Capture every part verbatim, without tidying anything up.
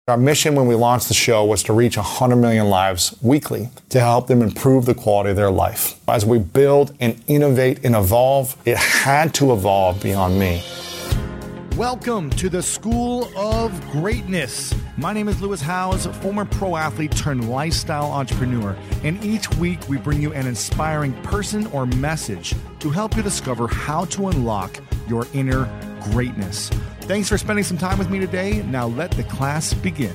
Our mission when we launched the show was to reach one hundred million lives weekly to help them improve the quality of their life. As we build and innovate and evolve, it had to evolve beyond me. Welcome to the School of Greatness. My name is Lewis Howes, former pro athlete turned lifestyle entrepreneur, and each week we bring you an inspiring person or message to help you discover how to unlock your inner greatness. Thanks for spending some time with me today. Now let the class begin.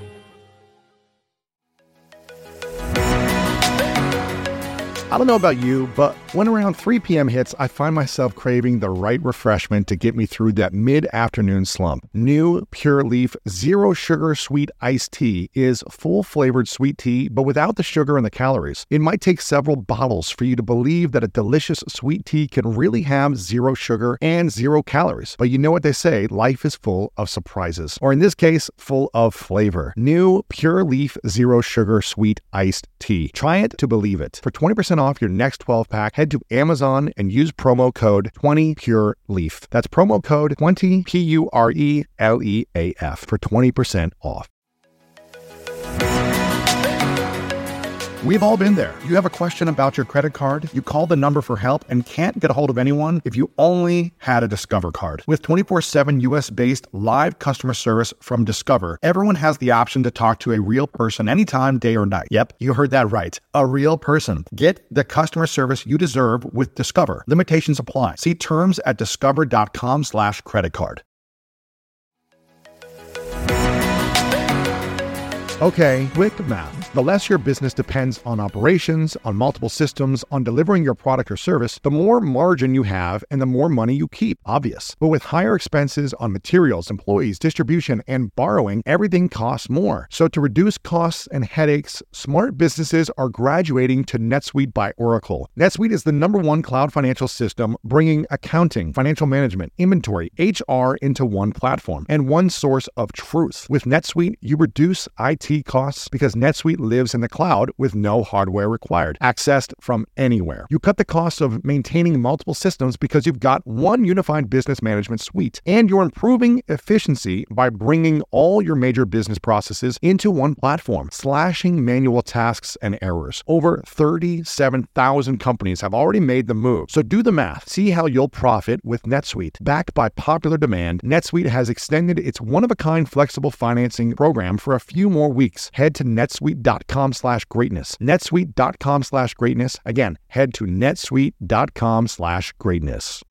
I don't know about you, but when around three p.m. hits, I find myself craving the right refreshment to get me through that mid-afternoon slump. New Pure Leaf Zero Sugar Sweet Iced Tea is full-flavored sweet tea, but without the sugar and the calories. It might take several bottles for you to believe that a delicious sweet tea can really have zero sugar and zero calories. But you know what they say, life is full of surprises. Or in this case, full of flavor. New Pure Leaf Zero Sugar Sweet Iced Tea. Try it to believe it. For twenty percent off your next twelve pack, head to Amazon and use promo code twenty pure leaf. That's promo code twenty P U R E L E A F for twenty percent off. We've all been there. You have a question about your credit card, you call the number for help and can't get a hold of anyone if you only had a Discover card. With twenty-four seven U S-based live customer service from Discover, everyone has the option to talk to a real person anytime, day or night. Yep, you heard that right. A real person. Get the customer service you deserve with Discover. Limitations apply. See terms at discover.com slash credit card. Okay, quick math. The less your business depends on operations, on multiple systems, on delivering your product or service, the more margin you have and the more money you keep. Obvious. But with higher expenses on materials, employees, distribution, and borrowing, everything costs more. So to reduce costs and headaches, smart businesses are graduating to NetSuite by Oracle. NetSuite is the number one cloud financial system, bringing accounting, financial management, inventory, H R into one platform and one source of truth. With NetSuite, you reduce I T costs because NetSuite lives in the cloud with no hardware required, accessed from anywhere. You cut the cost of maintaining multiple systems because you've got one unified business management suite, and you're improving efficiency by bringing all your major business processes into one platform, slashing manual tasks and errors. Over thirty-seven thousand companies have already made the move. So do the math. See how you'll profit with NetSuite. Backed by popular demand, NetSuite has extended its one-of-a-kind flexible financing program for a few more weeks. Head to netsuite.com slash greatness. netsuite.com slash greatness. Again, head to netsuite.com slash greatness.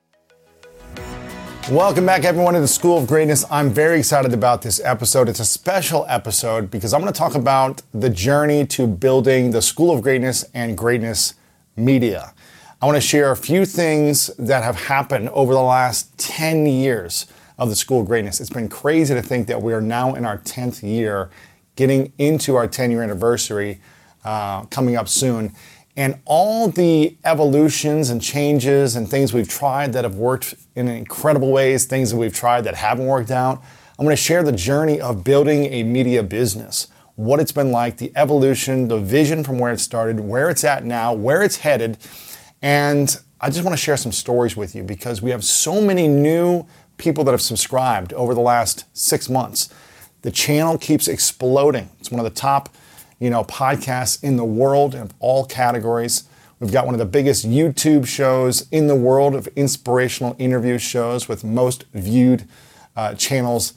Welcome back, everyone, to the School of Greatness. I'm very excited about this episode. It's a special episode because I'm going to talk about the journey to building the School of Greatness and Greatness Media. I want to share a few things that have happened over the last ten years of the School of Greatness. It's been crazy to think that we are now in our tenth year, getting into our ten-year anniversary uh, coming up soon. And all the evolutions and changes and things we've tried that have worked in incredible ways, things that we've tried that haven't worked out. I'm going to share the journey of building a media business, what it's been like, the evolution, the vision from where it started, where it's at now, where it's headed. And I just want to share some stories with you because we have so many new people that have subscribed over the last six months. The channel keeps exploding. It's one of the top, you know, podcasts in the world in all categories. We've got one of the biggest YouTube shows in the world of inspirational interview shows with most viewed uh, channels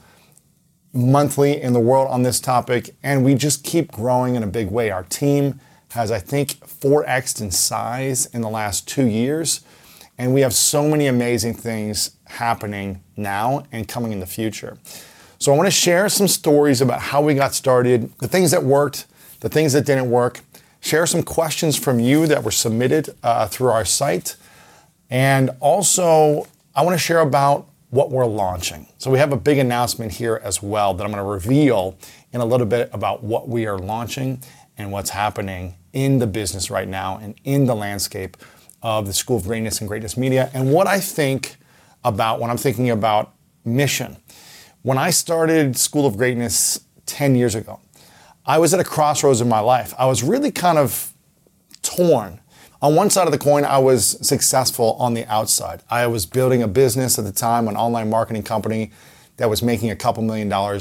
monthly in the world on this topic. And we just keep growing in a big way. Our team has, I think, four X'd in size in the last two years. And we have so many amazing things happening now and coming in the future. So I want to share some stories about how we got started, the things that worked, the things that didn't work, share some questions from you that were submitted uh, through our site. And also, I want to share about what we're launching. So we have a big announcement here as well that I'm going to reveal in a little bit about what we are launching and what's happening in the business right now and in the landscape of the School of Greatness and Greatness Media, and what I think about when I'm thinking about mission. When I started School of Greatness ten years ago, I was at a crossroads in my life. I was really kind of torn. On one side of the coin, I was successful on the outside. I was building a business at the time, an online marketing company that was making a couple million dollars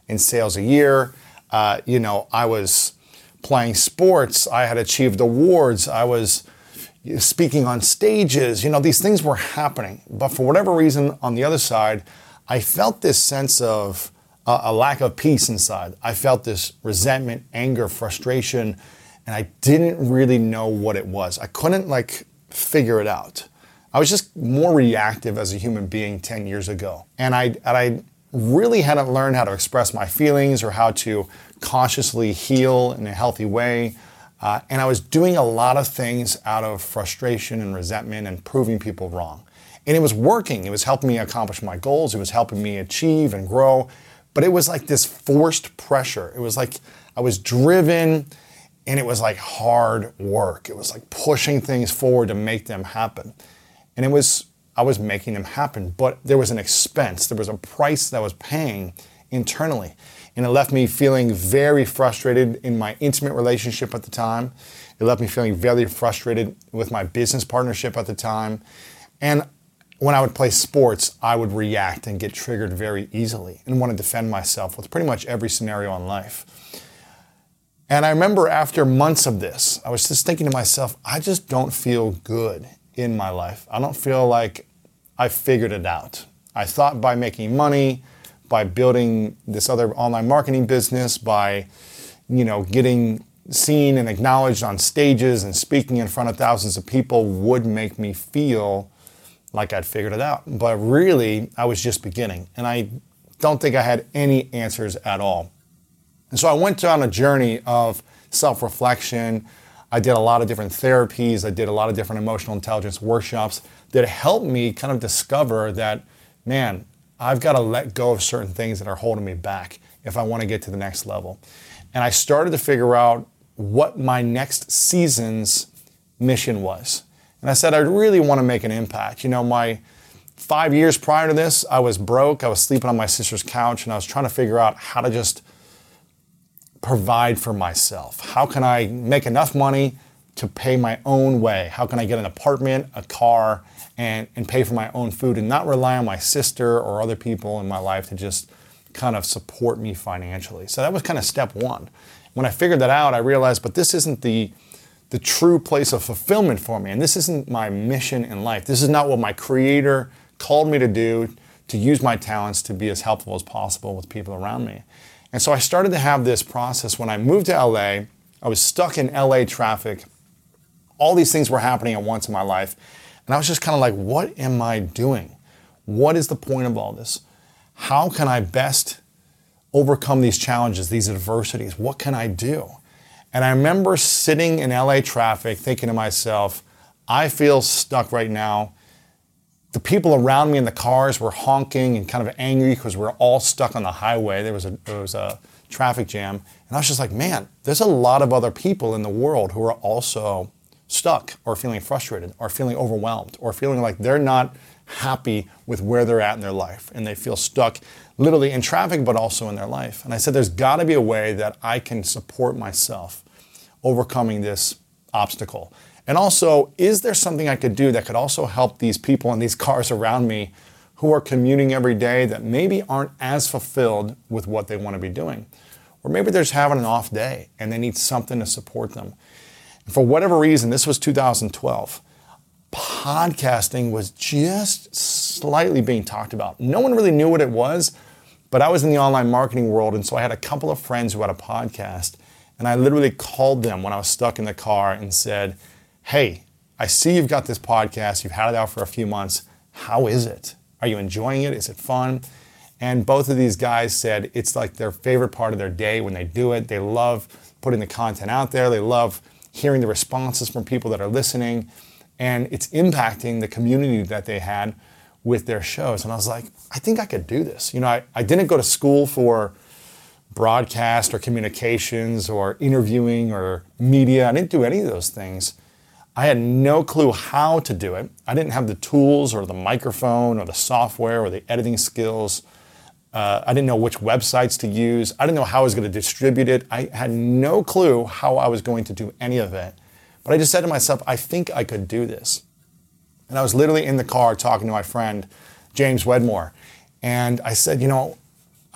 in sales a year. Uh, you know, I was playing sports. I had achieved awards. I was speaking on stages. You know, these things were happening. But for whatever reason, on the other side, I felt this sense of uh, a lack of peace inside. I felt this resentment, anger, frustration, and I didn't really know what it was. I couldn't like figure it out. I was just more reactive as a human being ten years ago. And I, and I really hadn't learned how to express my feelings or how to consciously heal in a healthy way. Uh, and I was doing a lot of things out of frustration and resentment and proving people wrong. And it was working. It was helping me accomplish my goals. It was helping me achieve and grow. But it was like this forced pressure. It was like I was driven, and it was like hard work. It was like pushing things forward to make them happen. And it was, I was making them happen, but there was an expense. There was a price that I was paying internally. And it left me feeling very frustrated in my intimate relationship at the time. It left me feeling very frustrated with my business partnership at the time. And when I would play sports, I would react and get triggered very easily and want to defend myself with pretty much every scenario in life. And I remember after months of this, I was just thinking to myself, I just don't feel good in my life. I don't feel like I figured it out. I thought by making money, by building this other online marketing business, by, you know, getting seen and acknowledged on stages and speaking in front of thousands of people would make me feel like I'd figured it out. But really, I was just beginning, and I don't think I had any answers at all. And so I went on a journey of self-reflection. I did a lot of different therapies. I did a lot of different emotional intelligence workshops that helped me kind of discover that, man, I've got to let go of certain things that are holding me back if I want to get to the next level. And I started to figure out what my next season's mission was. And I said, I really want to make an impact. You know, my five years prior to this, I was broke. I was sleeping on my sister's couch, and I was trying to figure out how to just provide for myself. How can I make enough money to pay my own way? How can I get an apartment, a car, and, and pay for my own food and not rely on my sister or other people in my life to just kind of support me financially? So that was kind of step one. When I figured that out, I realized, but this isn't the, the true place of fulfillment for me, and this isn't my mission in life. This is not what my Creator called me to do, to use my talents to be as helpful as possible with people around me. And so I started to have this process when I moved to L A. I was stuck in L A traffic. All these things were happening at once in my life. And I was just kind of like, what am I doing? What is the point of all this? How can I best overcome these challenges, these adversities? What can I do? And I remember sitting in L A traffic thinking to myself, I feel stuck right now. The people around me in the cars were honking and kind of angry because we're all stuck on the highway. There was a, there was a traffic jam. And I was just like, man, there's a lot of other people in the world who are also stuck or feeling frustrated or feeling overwhelmed or feeling like they're not happy with where they're at in their life. And they feel stuck literally in traffic, but also in their life. And I said, there's got to be a way that I can support myself overcoming this obstacle. And also, is there something I could do that could also help these people in these cars around me who are commuting every day that maybe aren't as fulfilled with what they want to be doing? Or maybe they're just having an off day and they need something to support them. And for whatever reason, this was two thousand twelve, podcasting was just slightly being talked about. No one really knew what it was, but I was in the online marketing world, and so I had a couple of friends who had a podcast, and I literally called them when I was stuck in the car and said, hey, I see you've got this podcast. You've had it out for a few months. How is it? Are you enjoying it? Is it fun? And both of these guys said it's like their favorite part of their day when they do it. They love putting the content out there. They love hearing the responses from people that are listening. And it's impacting the community that they had with their shows. And I was like, I think I could do this. You know, I, I didn't go to school for broadcast or communications or interviewing or media. I didn't do any of those things. I had no clue how to do it. I didn't have the tools or the microphone or the software or the editing skills. Uh, I didn't know which websites to use. I didn't know how I was going to distribute it. I had no clue how I was going to do any of it. But I just said to myself, I think I could do this. And I was literally in the car talking to my friend, James Wedmore. And I said, you know,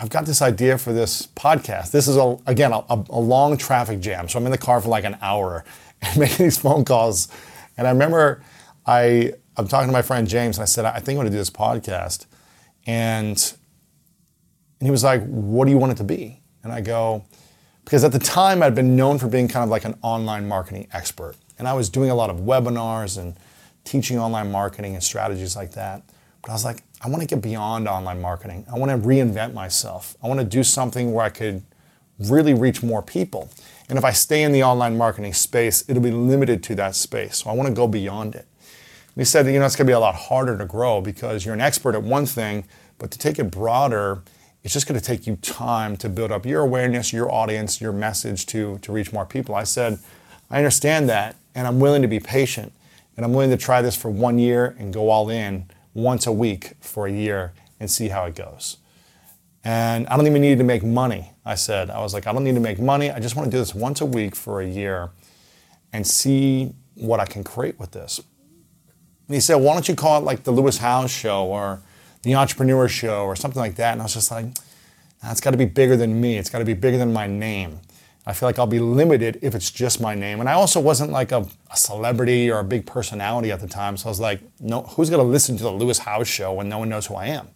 I've got this idea for this podcast. This is, a, again, a, a long traffic jam. So I'm in the car for like an hour and making these phone calls. And I remember I, I'm talking to my friend James, and I said, I think I'm going to do this podcast. And, and he was like, what do you want it to be? And I go, because at the time I'd been known for being kind of like an online marketing expert. And I was doing a lot of webinars and teaching online marketing and strategies like that. But I was like, I want to get beyond online marketing. I want to reinvent myself. I want to do something where I could really reach more people. And if I stay in the online marketing space, it'll be limited to that space. So I want to go beyond it. And he said, you know, it's going to be a lot harder to grow because you're an expert at one thing, but to take it broader, it's just going to take you time to build up your awareness, your audience, your message to, to reach more people. I said, I understand that, and I'm willing to be patient. And I'm willing to try this for one year and go all in once a week for a year and see how it goes. And I don't even need to make money, I said. I was like, I don't need to make money. I just want to do this once a week for a year and see what I can create with this. And he said, why don't you call it like the Lewis Howes Show or the Entrepreneur Show or something like that? And I was just like, nah, it's got to be bigger than me. It's got to be bigger than my name. I feel like I'll be limited if it's just my name. And I also wasn't like a, a celebrity or a big personality at the time. So I was like, no, who's going to listen to the Lewis Howes Show when no one knows who I am?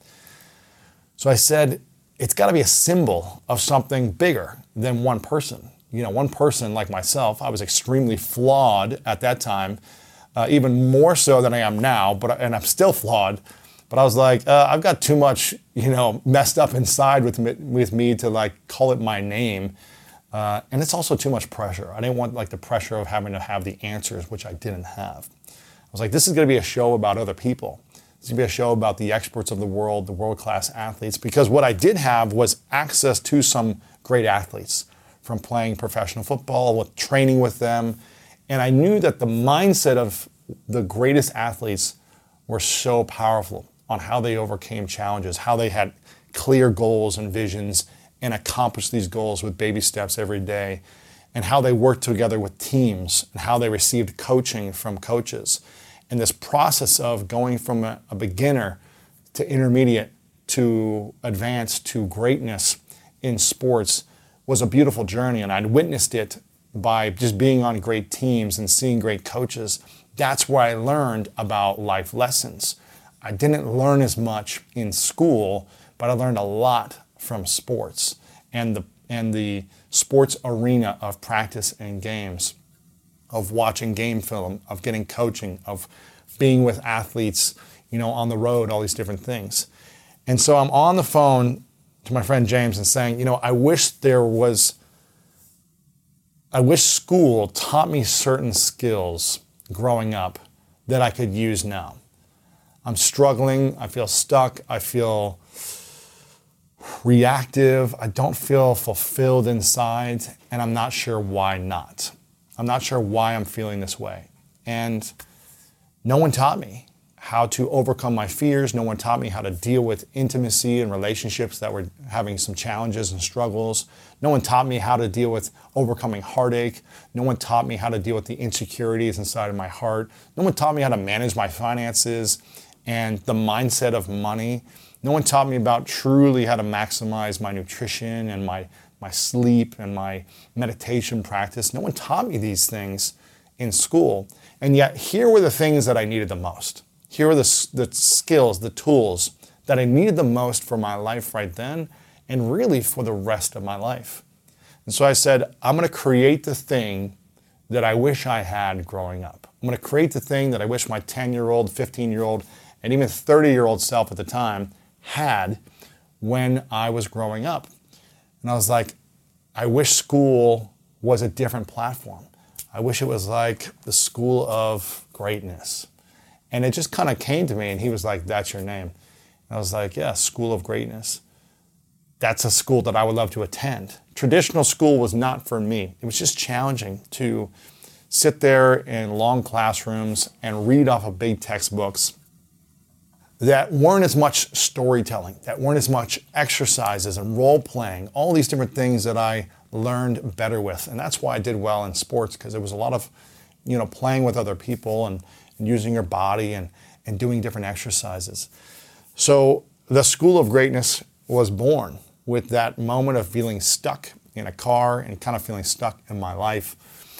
So I said, it's got to be a symbol of something bigger than one person. You know, one person like myself, I was extremely flawed at that time, uh, even more so than I am now, but and I'm still flawed. But I was like, uh, I've got too much, you know, messed up inside with me, with me to like call it my name. Uh, and it's also too much pressure. I didn't want like the pressure of having to have the answers, which I didn't have. I was like, this is going to be a show about other people. This is going to be a show about the experts of the world, the world-class athletes, because what I did have was access to some great athletes from playing professional football, with training with them. And I knew that the mindset of the greatest athletes were so powerful on how they overcame challenges, how they had clear goals and visions and accomplish these goals with baby steps every day, and how they worked together with teams, and how they received coaching from coaches. And this process of going from a, a beginner to intermediate to advanced to greatness in sports was a beautiful journey, and I'd witnessed it by just being on great teams and seeing great coaches. That's where I learned about life lessons. I didn't learn as much in school, but I learned a lot from sports and the and the sports arena of practice and games, of watching game film, of getting coaching, of being with athletes, you know, on the road, all these different things. And so I'm on the phone to my friend James and saying, you know, I wish there was, I wish school taught me certain skills growing up that I could use now. I'm struggling, I feel stuck, I feel reactive, I don't feel fulfilled inside, and I'm not sure why not. I'm not sure why I'm feeling this way. And no one taught me how to overcome my fears. No one taught me how to deal with intimacy and relationships that were having some challenges and struggles. No one taught me how to deal with overcoming heartache. No one taught me how to deal with the insecurities inside of my heart. No one taught me how to manage my finances and the mindset of money. No one taught me about truly how to maximize my nutrition and my, my sleep and my meditation practice. No one taught me these things in school. And yet here were the things that I needed the most. Here were the, the skills, the tools that I needed the most for my life right then and really for the rest of my life. And so I said, I'm going to create the thing that I wish I had growing up. I'm going to create the thing that I wish my ten-year-old, fifteen-year-old, and even thirty-year-old self at the time had when I was growing up. And I was like, I wish school was a different platform. I wish it was like the School of Greatness. And it just kind of came to me, and he was like, that's your name. And I was like, yeah, School of Greatness. That's a school that I would love to attend. Traditional school was not for me. It was just challenging to sit there in long classrooms and read off of big textbooks that weren't as much storytelling, that weren't as much exercises and role playing, all these different things that I learned better with. And that's why I did well in sports, because there was a lot of, you know, playing with other people and, and using your body and, and doing different exercises. So the School of Greatness was born. with that moment of feeling stuck in a car and kind of feeling stuck in my life.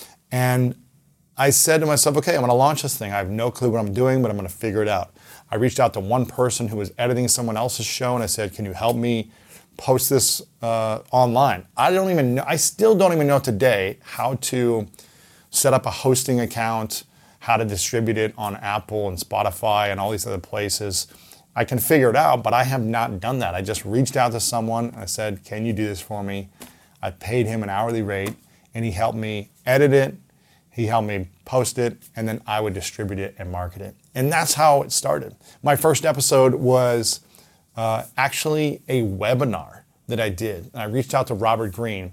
And I said to myself, okay, I'm going to launch this thing. I have no clue what I'm doing, but I'm going to figure it out. I reached out to one person who was editing someone else's show, and I said, can you help me post this uh, online? I don't even know, I still don't even know today how to set up a hosting account, how to distribute it on Apple and Spotify and all these other places. I can figure it out, but I have not done that. I just reached out to someone and I said, can you do this for me? I paid him an hourly rate and he helped me edit it, he helped me post it, and then I would distribute it and market it. And that's how it started. My first episode was uh, actually a webinar that I did. And I reached out to Robert Greene.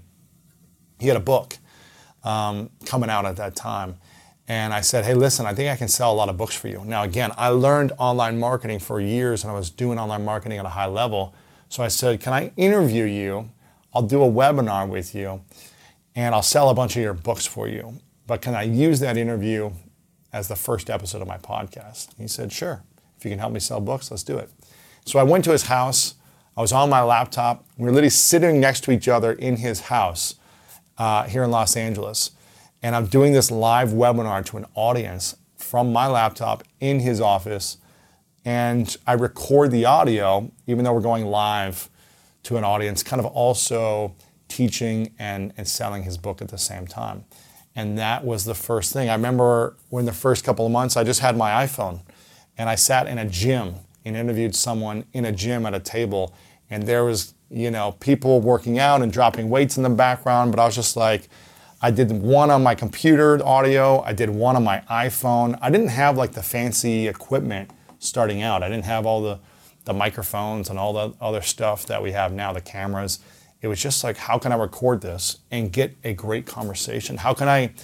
He had a book um, coming out at that time. And I said, hey, listen, I think I can sell a lot of books for you. Now, again, I learned online marketing for years and I was doing online marketing at a high level. So I said, can I interview you? I'll do a webinar with you and I'll sell a bunch of your books for you. But can I use that interview as the first episode of my podcast? He said, sure. If you can help me sell books, let's do it. So I went to his house. I was on my laptop. We were literally sitting next to each other in his house uh, here in Los Angeles. And I'm doing this live webinar to an audience from my laptop in his office. And I record the audio, even though we're going live to an audience, kind of also teaching and, and selling his book at the same time. And that was the first thing. I remember when the first couple of months, I just had my iPhone and I sat in a gym and interviewed someone in a gym at a table. And there was, you know, people working out and dropping weights in the background, but I was just like, I did one on my computer audio, I did one on my iPhone. I didn't have like the fancy equipment starting out. I didn't have all the, the microphones and all the other stuff that we have now, the cameras. It was just like, how can I record this and get a great conversation? How can I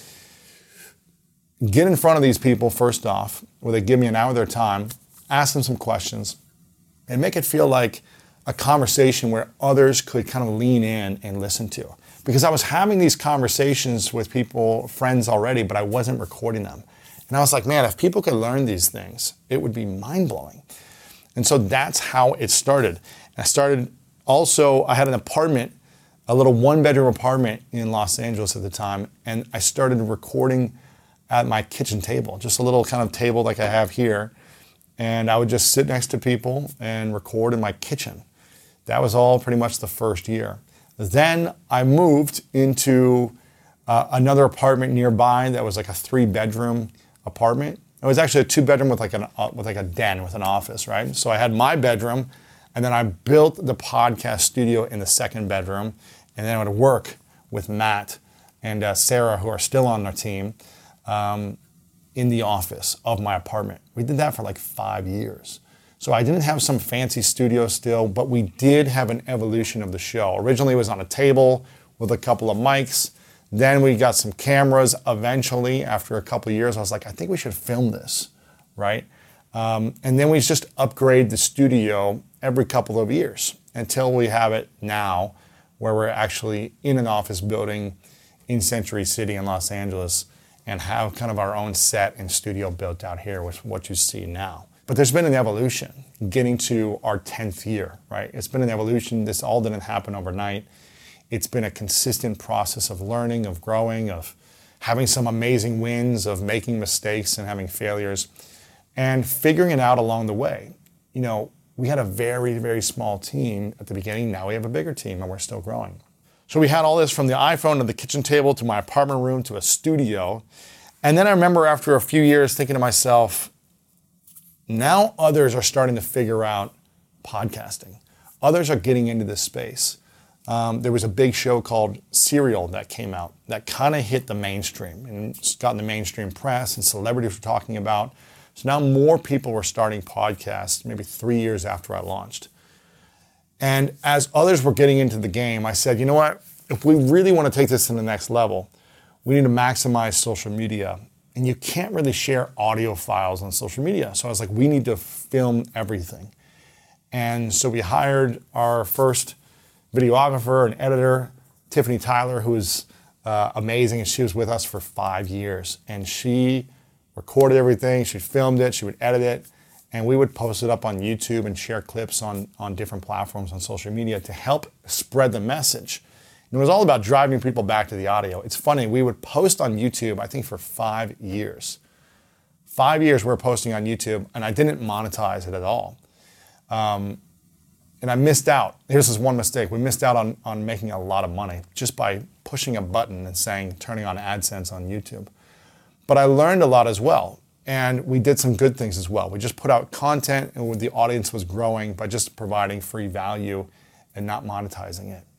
get in front of these people first off, where they give me an hour of their time, ask them some questions, and make it feel like a conversation where others could kind of lean in and listen to. Because I was having these conversations with people, friends already, but I wasn't recording them. And I was like, man, if people could learn these things, it would be mind-blowing. And so that's how it started. And I started also, I had an apartment, a little one-bedroom apartment in Los Angeles at the time, and I started recording at my kitchen table, just a little kind of table like I have here. And I would just sit next to people and record in my kitchen. That was all pretty much the first year. Then I moved into uh, another apartment nearby that was like a three-bedroom apartment. It was actually a two-bedroom with like an uh, with like a den with an office, right? So I had my bedroom, and then I built the podcast studio in the second bedroom, and then I would work with Matt and uh, Sarah, who are still on our team, um, in the office of my apartment. We did that for like five years. So I didn't have some fancy studio still, but we did have an evolution of the show. Originally it was on a table with a couple of mics. Then we got some cameras. Eventually, after a couple of years, I was like, I think we should film this, right? Um, and then we just upgrade the studio every couple of years until we have it now where we're actually in an office building in Century City in Los Angeles and have kind of our own set and studio built out here, which is what you see now. But there's been an evolution getting to our tenth year, right? It's been an evolution. This all didn't happen overnight. It's been a consistent process of learning, of growing, of having some amazing wins, of making mistakes and having failures, and figuring it out along the way. You know, we had a very, very small team at the beginning. Now we have a bigger team and we're still growing. So we had all this from the iPhone to the kitchen table to my apartment room to a studio. And then I remember after a few years thinking to myself, now others are starting to figure out podcasting. Others are getting into this space. Um, there was a big show called Serial that came out that kind of hit the mainstream and it's gotten the mainstream press and celebrities were talking about. So now more people were starting podcasts maybe three years after I launched. And as others were getting into the game, I said, you know what? If we really want to take this to the next level, we need to maximize social media. And you can't really share audio files on social media. So I was like, we need to film everything. And so we hired our first videographer and editor, Tiffany Tyler, who is uh, amazing. And she was with us for five years. And she recorded everything. She filmed it. She would edit it. And we would post it up on YouTube and share clips on, on different platforms on social media to help spread the message. And it was all about driving people back to the audio. It's funny, we would post on YouTube, I think for five years. Five years we were posting on YouTube, and I didn't monetize it at all. Um, and I missed out. Here's this one mistake. We missed out on, on making a lot of money just by pushing a button and saying, turning on AdSense on YouTube. But I learned a lot as well. And we did some good things as well. We just put out content, and the audience was growing by just providing free value and not monetizing it.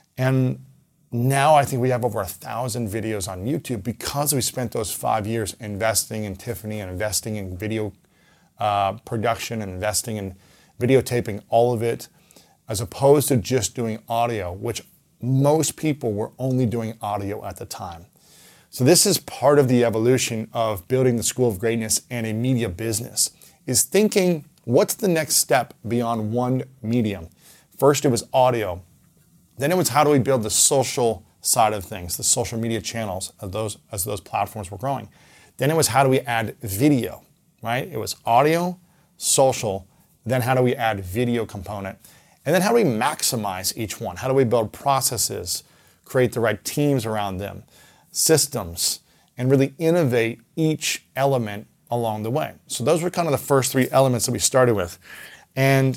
And now I think we have over a thousand videos on YouTube because we spent those five years investing in Tiffany and investing in video uh, production and investing in videotaping all of it, as opposed to just doing audio, which most people were only doing audio at the time. So this is part of the evolution of building the School of Greatness and a media business, is thinking, what's the next step beyond one medium? First, it was audio. Then it was, how do we build the social side of things, the social media channels as those, as those platforms were growing. Then it was, how do we add video, right? It was audio, social, then how do we add video component? And then how do we maximize each one? How do we build processes, create the right teams around them, systems, and really innovate each element along the way? So those were kind of the first three elements that we started with. And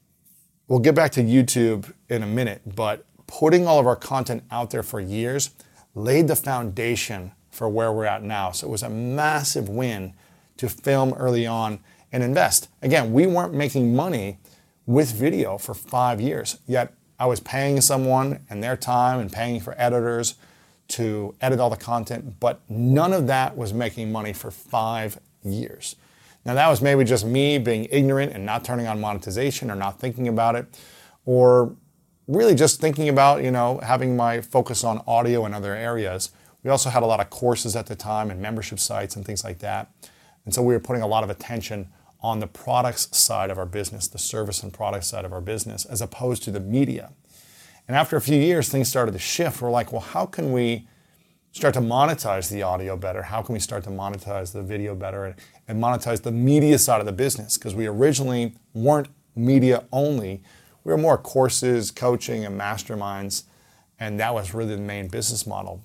we'll get back to YouTube in a minute, but putting all of our content out there for years laid the foundation for where we're at now. So it was a massive win to film early on and invest. Again, we weren't making money with video for five years, yet I was paying someone and their time and paying for editors to edit all the content, but none of that was making money for five years. Now that was maybe just me being ignorant and not turning on monetization or not thinking about it, or really just thinking about, you know, having my focus on audio and other areas. We also had a lot of courses at the time and membership sites and things like that. And so we were putting a lot of attention on the products side of our business, the service and product side of our business, as opposed to the media. And after a few years, things started to shift. We're like, well, how can we start to monetize the audio better? How can we start to monetize the video better and, and monetize the media side of the business? Because we originally weren't media only. We were more courses, coaching, and masterminds, and that was really the main business model.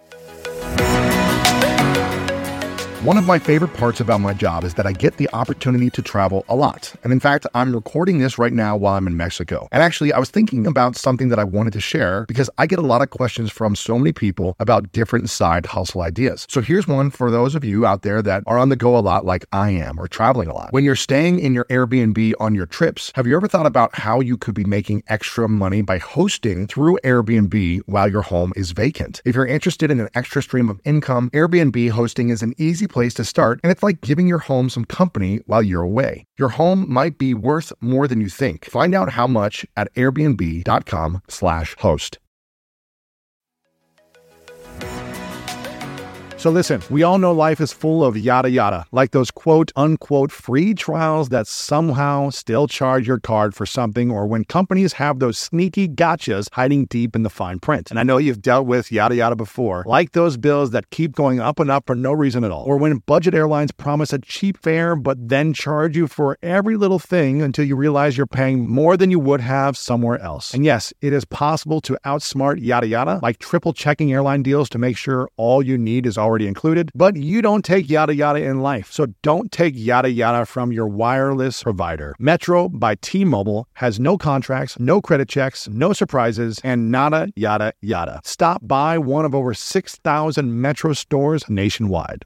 One of my favorite parts about my job is that I get the opportunity to travel a lot. And in fact, I'm recording this right now while I'm in Mexico. And actually, I was thinking about something that I wanted to share because I get a lot of questions from so many people about different side hustle ideas. So here's one for those of you out there that are on the go a lot like I am, or traveling a lot. When you're staying in your Airbnb on your trips, have you ever thought about how you could be making extra money by hosting through Airbnb while your home is vacant? If you're interested in an extra stream of income, Airbnb hosting is an easy place to start, and it's like giving your home some company while you're away. Your home might be worth more than you think. Find out how much at airbnb.com slash host. So listen, we all know life is full of yada yada, like those quote unquote free trials that somehow still charge your card for something, or when companies have those sneaky gotchas hiding deep in the fine print. And I know you've dealt with yada yada before, like those bills that keep going up and up for no reason at all, or when budget airlines promise a cheap fare but then charge you for every little thing until you realize you're paying more than you would have somewhere else. And yes, it is possible to outsmart yada yada, like triple checking airline deals to make sure all you need is already included, but you don't take yada yada in life. So don't take yada yada from your wireless provider. Metro by T-Mobile has no contracts, no credit checks, no surprises, and nada yada yada. Stop by one of over six thousand Metro stores nationwide.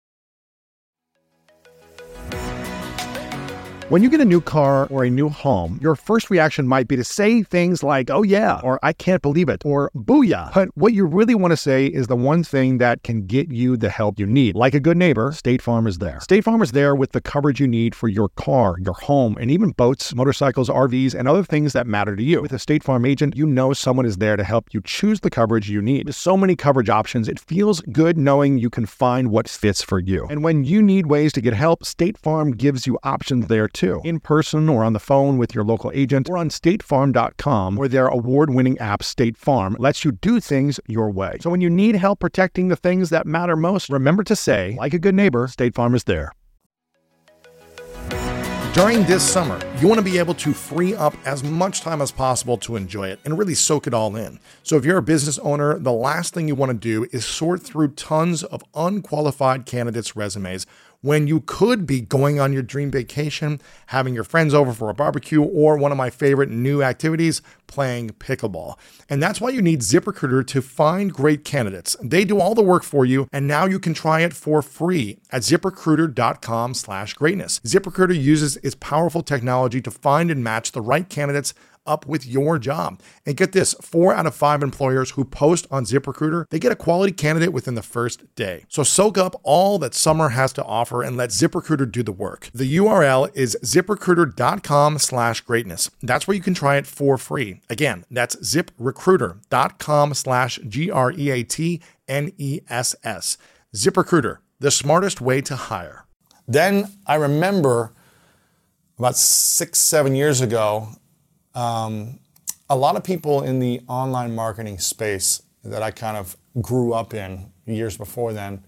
When you get a new car or a new home, your first reaction might be to say things like, oh yeah, or I can't believe it, or booyah. But what you really want to say is the one thing that can get you the help you need. Like a good neighbor, State Farm is there. State Farm is there with the coverage you need for your car, your home, and even boats, motorcycles, R Vs, and other things that matter to you. With a State Farm agent, you know someone is there to help you choose the coverage you need. With so many coverage options, it feels good knowing you can find what fits for you. And when you need ways to get help, State Farm gives you options there too. Too. In person or on the phone with your local agent, or on state farm dot com, where their award-winning app State Farm lets you do things your way. So when you need help protecting the things that matter most, remember to say, like a good neighbor, State Farm is there. During this summer, you want to be able to free up as much time as possible to enjoy it and really soak it all in. So if you're a business owner, the last thing you want to do is sort through tons of unqualified candidates' resumes when you could be going on your dream vacation, having your friends over for a barbecue, or one of my favorite new activities, playing pickleball. And that's why you need ZipRecruiter to find great candidates. They do all the work for you, and now you can try it for free at ZipRecruiter.com slash greatness. ZipRecruiter uses its powerful technology to find and match the right candidates up with your job. And get this, four out of five employers who post on ZipRecruiter, they get a quality candidate within the first day. So soak up all that summer has to offer and let ZipRecruiter do the work. The U R L is ZipRecruiter.com slash greatness. That's where you can try it for free. Again, that's ZipRecruiter.com slash G R E A T N E S S. ZipRecruiter, the smartest way to hire. Then I remember about six, seven years ago, Um, a lot of people in the online marketing space that I kind of grew up in years before then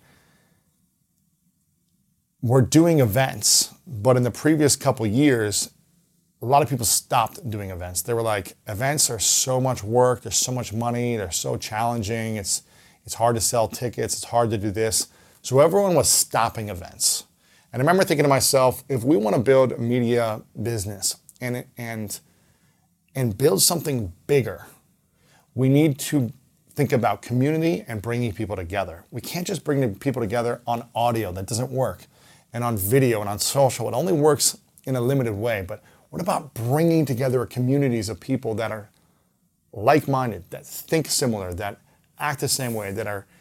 were doing events, but in the previous couple years, a lot of people stopped doing events. They were like, events are so much work, there's so much money, they're so challenging, it's, it's hard to sell tickets, it's hard to do this. So everyone was stopping events. And I remember thinking to myself, if we want to build a media business and, and and build something bigger, we need to think about community and bringing people together. We can't just bring people together on audio, that doesn't work, and on video and on social. It only works in a limited way, but what about bringing together communities of people that are like-minded, that think similar, that act the same way, that are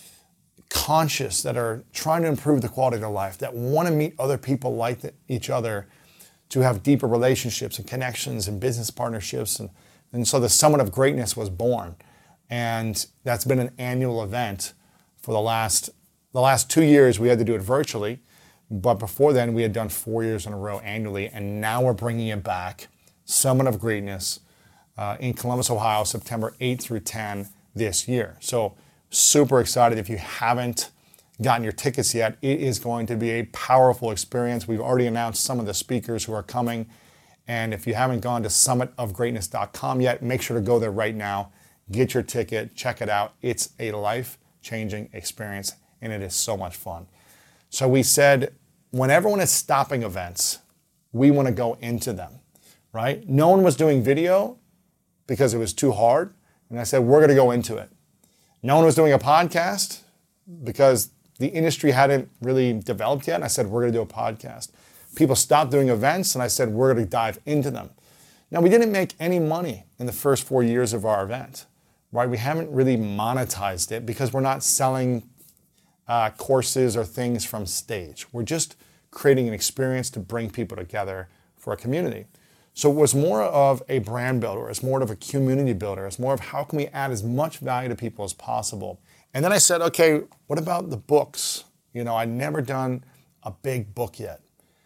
conscious, that are trying to improve the quality of their life, that want to meet other people like the, each other, to have deeper relationships and connections and business partnerships. And, and so the Summit of Greatness was born. And that's been an annual event for the last, the last two years. We had to do it virtually, but before then we had done four years in a row annually. And now we're bringing it back, Summit of Greatness uh, in Columbus, Ohio, September eighth through tenth this year. So super excited. If you haven't gotten your tickets yet, it is going to be a powerful experience. We've already announced some of the speakers who are coming. And if you haven't gone to summit of greatness dot com yet, make sure to go there right now. Get your ticket, check it out. It's a life-changing experience, and it is so much fun. So we said, when everyone is stopping events, we want to go into them, right? No one was doing video because it was too hard. And I said, we're going to go into it. No one was doing a podcast because the industry hadn't really developed yet. And I said, we're going to do a podcast. People stopped doing events, and I said, we're going to dive into them. Now, we didn't make any money in the first four years of our event, right? We haven't really monetized it because we're not selling uh, courses or things from stage. We're just creating an experience to bring people together for a community. So it was more of a brand builder. It's more of a community builder. It's more of how can we add as much value to people as possible. And then I said, okay, what about the books? You know, I'd never done a big book yet.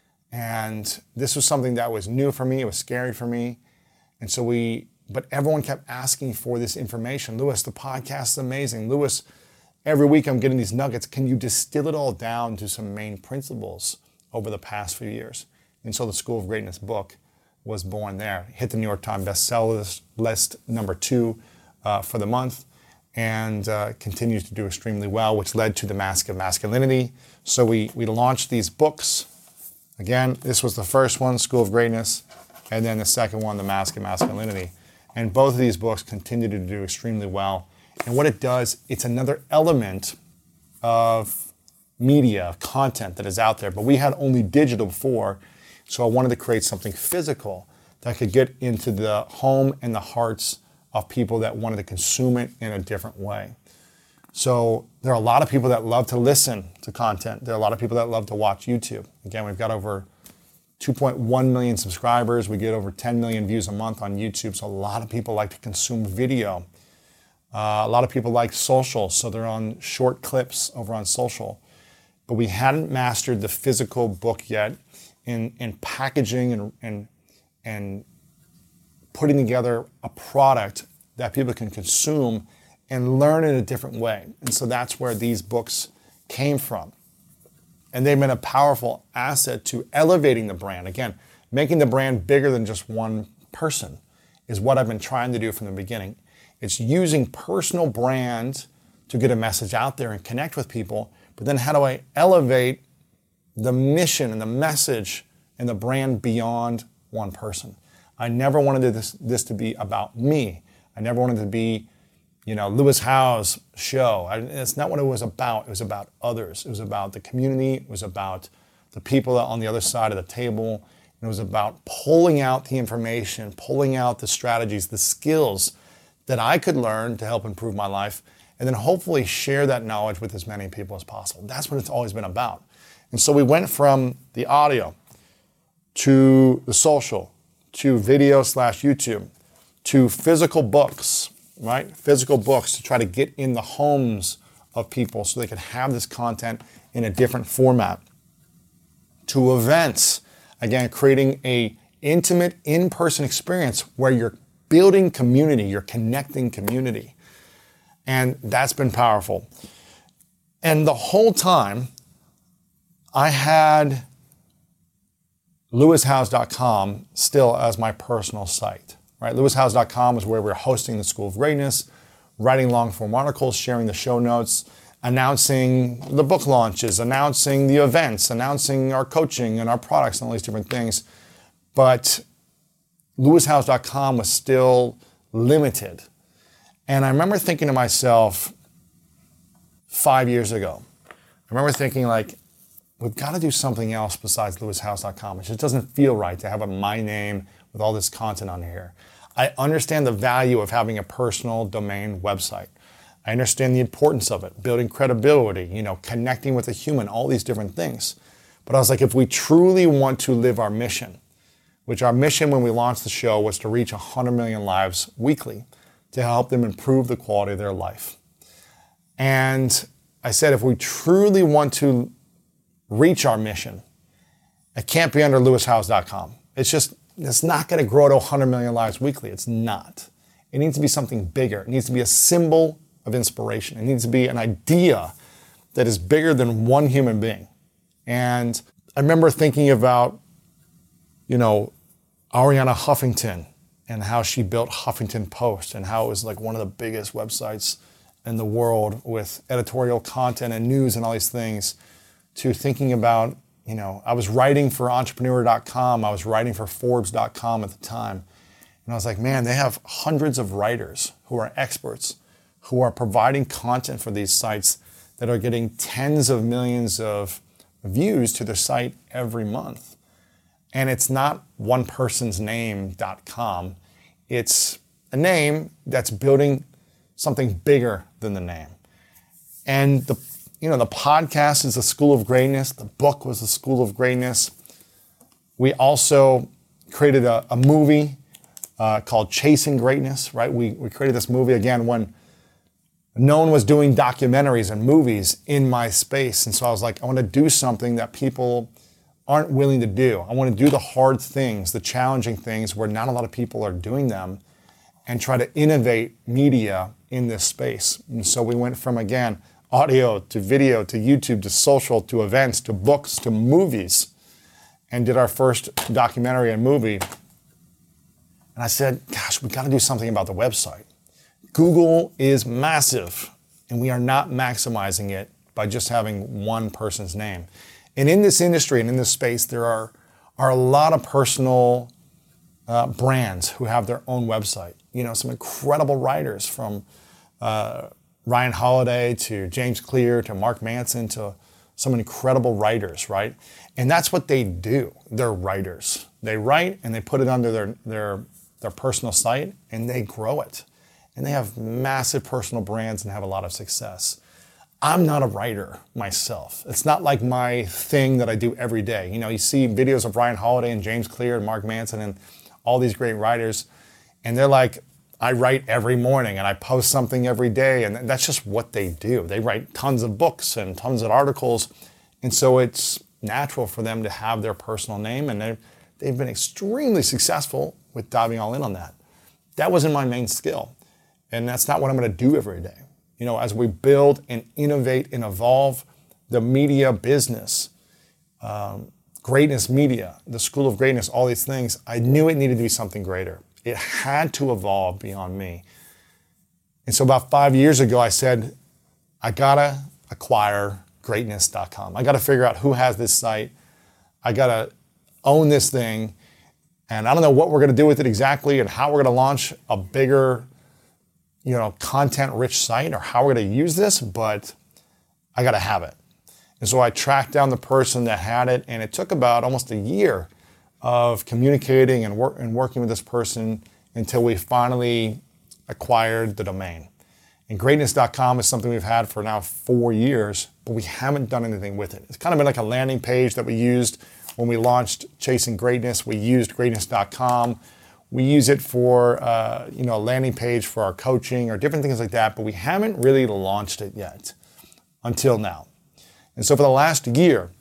And this was something that was new for me. It was scary for me. And so we, but everyone kept asking for this information. Lewis, the podcast is amazing. Lewis, every week I'm getting these nuggets. Can you distill it all down to some main principles over the past few years? And so the School of Greatness book was born there. Hit the New York Times bestseller list number two uh, for the month. And uh, continues to do extremely well, which led to The Mask of Masculinity. So we, we launched these books. Again, this was the first one, School of Greatness, and then the second one, The Mask of Masculinity. And both of these books continue to do extremely well. And what it does, it's another element of media, of content that is out there. But we had only digital before, so I wanted to create something physical that could get into the home and the hearts of people that wanted to consume it in a different way. So there are a lot of people that love to listen to content. There are a lot of people that love to watch YouTube. Again, we've got over two point one million subscribers. We get over ten million views a month on YouTube. So a lot of people like to consume video. Uh, a lot of people like social, so they're on short clips over on social. But we hadn't mastered the physical book yet in, in packaging and, and, and putting together a product that people can consume and learn in a different way. And so that's where these books came from. And they've been a powerful asset to elevating the brand. Again, Making the brand bigger than just one person is what I've been trying to do from the beginning. It's using personal brand to get a message out there and connect with people, but then how do I elevate the mission and the message and the brand beyond one person? I never wanted this, this to be about me. I never wanted it to be, you know, Lewis Howes' show. I, it's not what it was about. It was about others. It was about the community. It was about the people on the other side of the table. And it was about pulling out the information, pulling out the strategies, the skills that I could learn to help improve my life, and then hopefully share that knowledge with as many people as possible. That's what it's always been about. And so we went from the audio to the social, to video slash YouTube, to physical books, right? Physical books to try to get in the homes of people so they could have this content in a different format, to events, again, creating a intimate in-person experience where you're building community, you're connecting community. And that's been powerful. And the whole time, I had lewis howes dot com still as my personal site, right? lewis howes dot com is where we're hosting the School of Greatness, writing long-form articles, sharing the show notes, announcing the book launches, announcing the events, announcing our coaching and our products and all these different things. But lewis howes dot com was still limited. And I remember thinking to myself five years ago, I remember thinking like, we've got to do something else besides lewis howes dot com. It just doesn't feel right to have a my name with all this content on here. I understand the value of having a personal domain website. I understand the importance of it, building credibility, you know, connecting with a human, all these different things. But I was like, if we truly want to live our mission, which our mission when we launched the show was to reach one hundred million lives weekly, to help them improve the quality of their life. And I said, if we truly want to reach our mission, it can't be under lewis howes dot com. It's just, it's not going to grow to one hundred million lives weekly. It's not. It needs to be something bigger. It needs to be a symbol of inspiration. It needs to be an idea that is bigger than one human being. And I remember thinking about, you know, Arianna Huffington and how she built Huffington Post and how it was like one of the biggest websites in the world with editorial content and news and all these things, to thinking about, you know, I was writing for entrepreneur dot com, I was writing for forbes dot com at the time. And I was like, man, they have hundreds of writers who are experts, who are providing content for these sites that are getting tens of millions of views to their site every month. And it's not one person's name dot com. It's a name that's building something bigger than the name. And the, you know, the podcast is the School of Greatness. The book was the School of Greatness. We also created a, a movie uh, called Chasing Greatness, right? We, we created this movie again when no one was doing documentaries and movies in my space. And so I was like, I want to do something that people aren't willing to do. I want to do the hard things, the challenging things where not a lot of people are doing them, and try to innovate media in this space. And so we went from, again, audio to video to YouTube to social to events to books to movies, and did our first documentary and movie. And I said, gosh, we got to do something about the website. Google is massive, and we are not maximizing it by just having one person's name. And in this industry and in this space, there are, are a lot of personal uh, brands who have their own website. You know, some incredible writers from uh, Ryan Holiday to James Clear to Mark Manson to some incredible writers, right? And that's what they do. They're writers. They write and they put it under their, their, their personal site and they grow it. And they have massive personal brands and have a lot of success. I'm not a writer myself. It's not like my thing that I do every day. You know, you see videos of Ryan Holiday and James Clear and Mark Manson and all these great writers, and they're like, I write every morning and I post something every day, and that's just what they do. They write tons of books and tons of articles, and so it's natural for them to have their personal name, and they've, they've been extremely successful with diving all in on that. That wasn't my main skill, and that's not what I'm going to do every day. You know, as we build and innovate and evolve the media business, um, Greatness Media, the School of Greatness, all these things, I knew it needed to be something greater. It had to evolve beyond me. And so about five years ago, I said, I gotta acquire greatness dot com. I gotta figure out who has this site. I gotta own this thing. And I don't know what we're gonna do with it exactly and how we're gonna launch a bigger, you know, content-rich site or how we're gonna use this, but I gotta have it. And so I tracked down the person that had it, and it took about almost a year of communicating and, wor- and working with this person until we finally acquired the domain. And greatness dot com is something we've had for now four years, but we haven't done anything with it. It's kind of been like a landing page that we used when we launched Chasing Greatness. We used greatness dot com. We use it for uh, you know, a landing page for our coaching or different things like that, but we haven't really launched it yet until now. And so for the last year,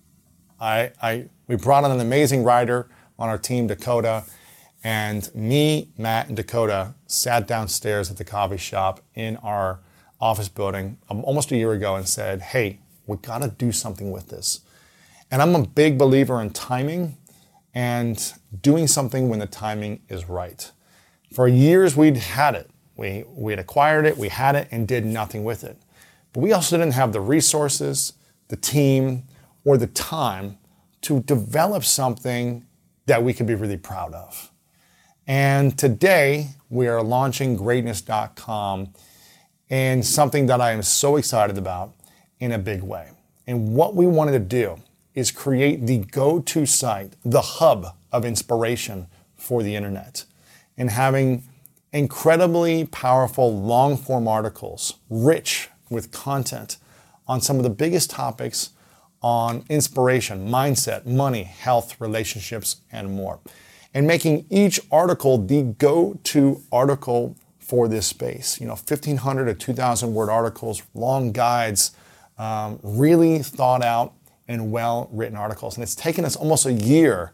I, I we brought on an amazing writer on our team, Dakota, and me, Matt, and Dakota sat downstairs at the coffee shop in our office building um, almost a year ago and said, hey, we gotta do something with this. And I'm a big believer in timing and doing something when the timing is right. For years, we'd had it. We, we'd acquired it, we had it, and did nothing with it. But we also didn't have the resources, the team, or the time to develop something that we could be really proud of. And today, we are launching greatness dot com and something that I am so excited about in a big way. And what we wanted to do is create the go-to site, the hub of inspiration for the internet, and having incredibly powerful long-form articles, rich with content on some of the biggest topics on inspiration, mindset, money, health, relationships, and more. And making each article the go-to article for this space. You know, fifteen hundred to two thousand word articles, long guides, um, really thought out and well-written articles. And it's taken us almost a year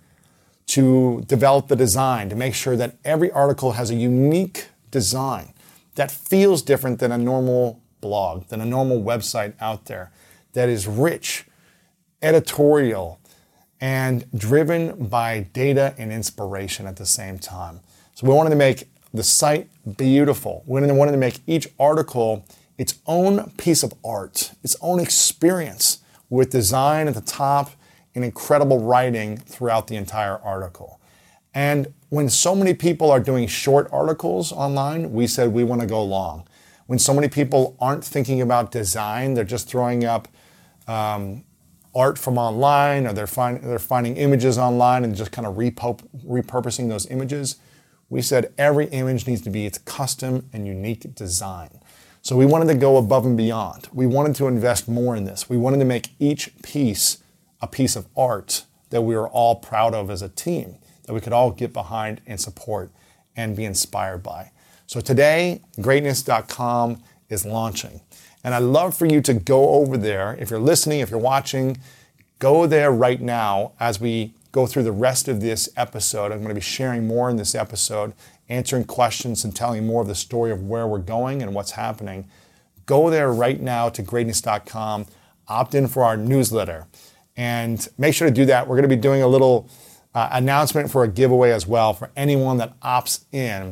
to develop the design, to make sure that every article has a unique design that feels different than a normal blog, than a normal website out there, that is rich, editorial, and driven by data and inspiration at the same time. So we wanted to make the site beautiful. We wanted to make each article its own piece of art, its own experience, with design at the top and incredible writing throughout the entire article. And when so many people are doing short articles online, we said we want to go long. When so many people aren't thinking about design, they're just throwing up um, art from online, or they're, find, they're finding images online and just kind of repop- repurposing those images. We said every image needs to be its custom and unique design. So we wanted to go above and beyond. We wanted to invest more in this. We wanted to make each piece a piece of art that we were all proud of as a team, that we could all get behind and support and be inspired by. So today, greatness dot com is launching. And I'd love for you to go over there. If you're listening, if you're watching, go there right now as we go through the rest of this episode. I'm going to be sharing more in this episode, answering questions and telling more of the story of where we're going and what's happening. Go there right now to greatness dot com, opt in for our newsletter, and make sure to do that. We're going to be doing a little uh, announcement for a giveaway as well for anyone that opts in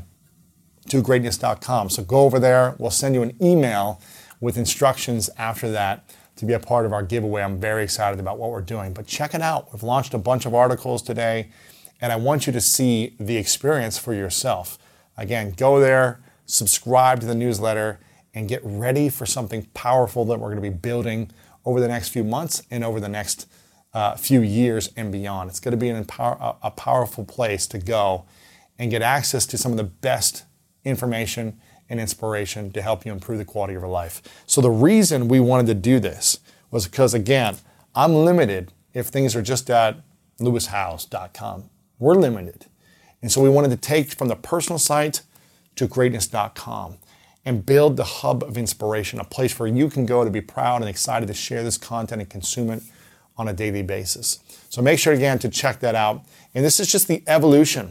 to greatness dot com. So go over there. We'll send you an email with instructions after that to be a part of our giveaway. I'm very excited about what we're doing, but check it out. We've launched a bunch of articles today, and I want you to see the experience for yourself. Again, go there, subscribe to the newsletter, and get ready for something powerful that we're going to be building over the next few months and over the next uh, few years and beyond. It's going to be an empower, a powerful place to go and get access to some of the best information and inspiration to help you improve the quality of your life. So the reason we wanted to do this was because, again, I'm limited if things are just at lewis howes dot com. We're limited. And so we wanted to take from the personal site to greatness dot com and build the hub of inspiration, a place where you can go to be proud and excited to share this content and consume it on a daily basis. So make sure, again, to check that out. And this is just the evolution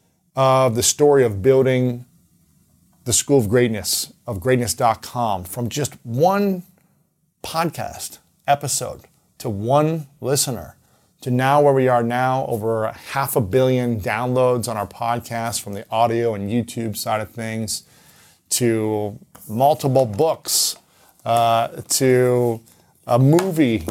of the story of building the School of Greatness, of greatness dot com, from just one podcast episode to one listener to now where we are now, over half a billion downloads on our podcast from the audio and YouTube side of things, to multiple books, uh, to a movie,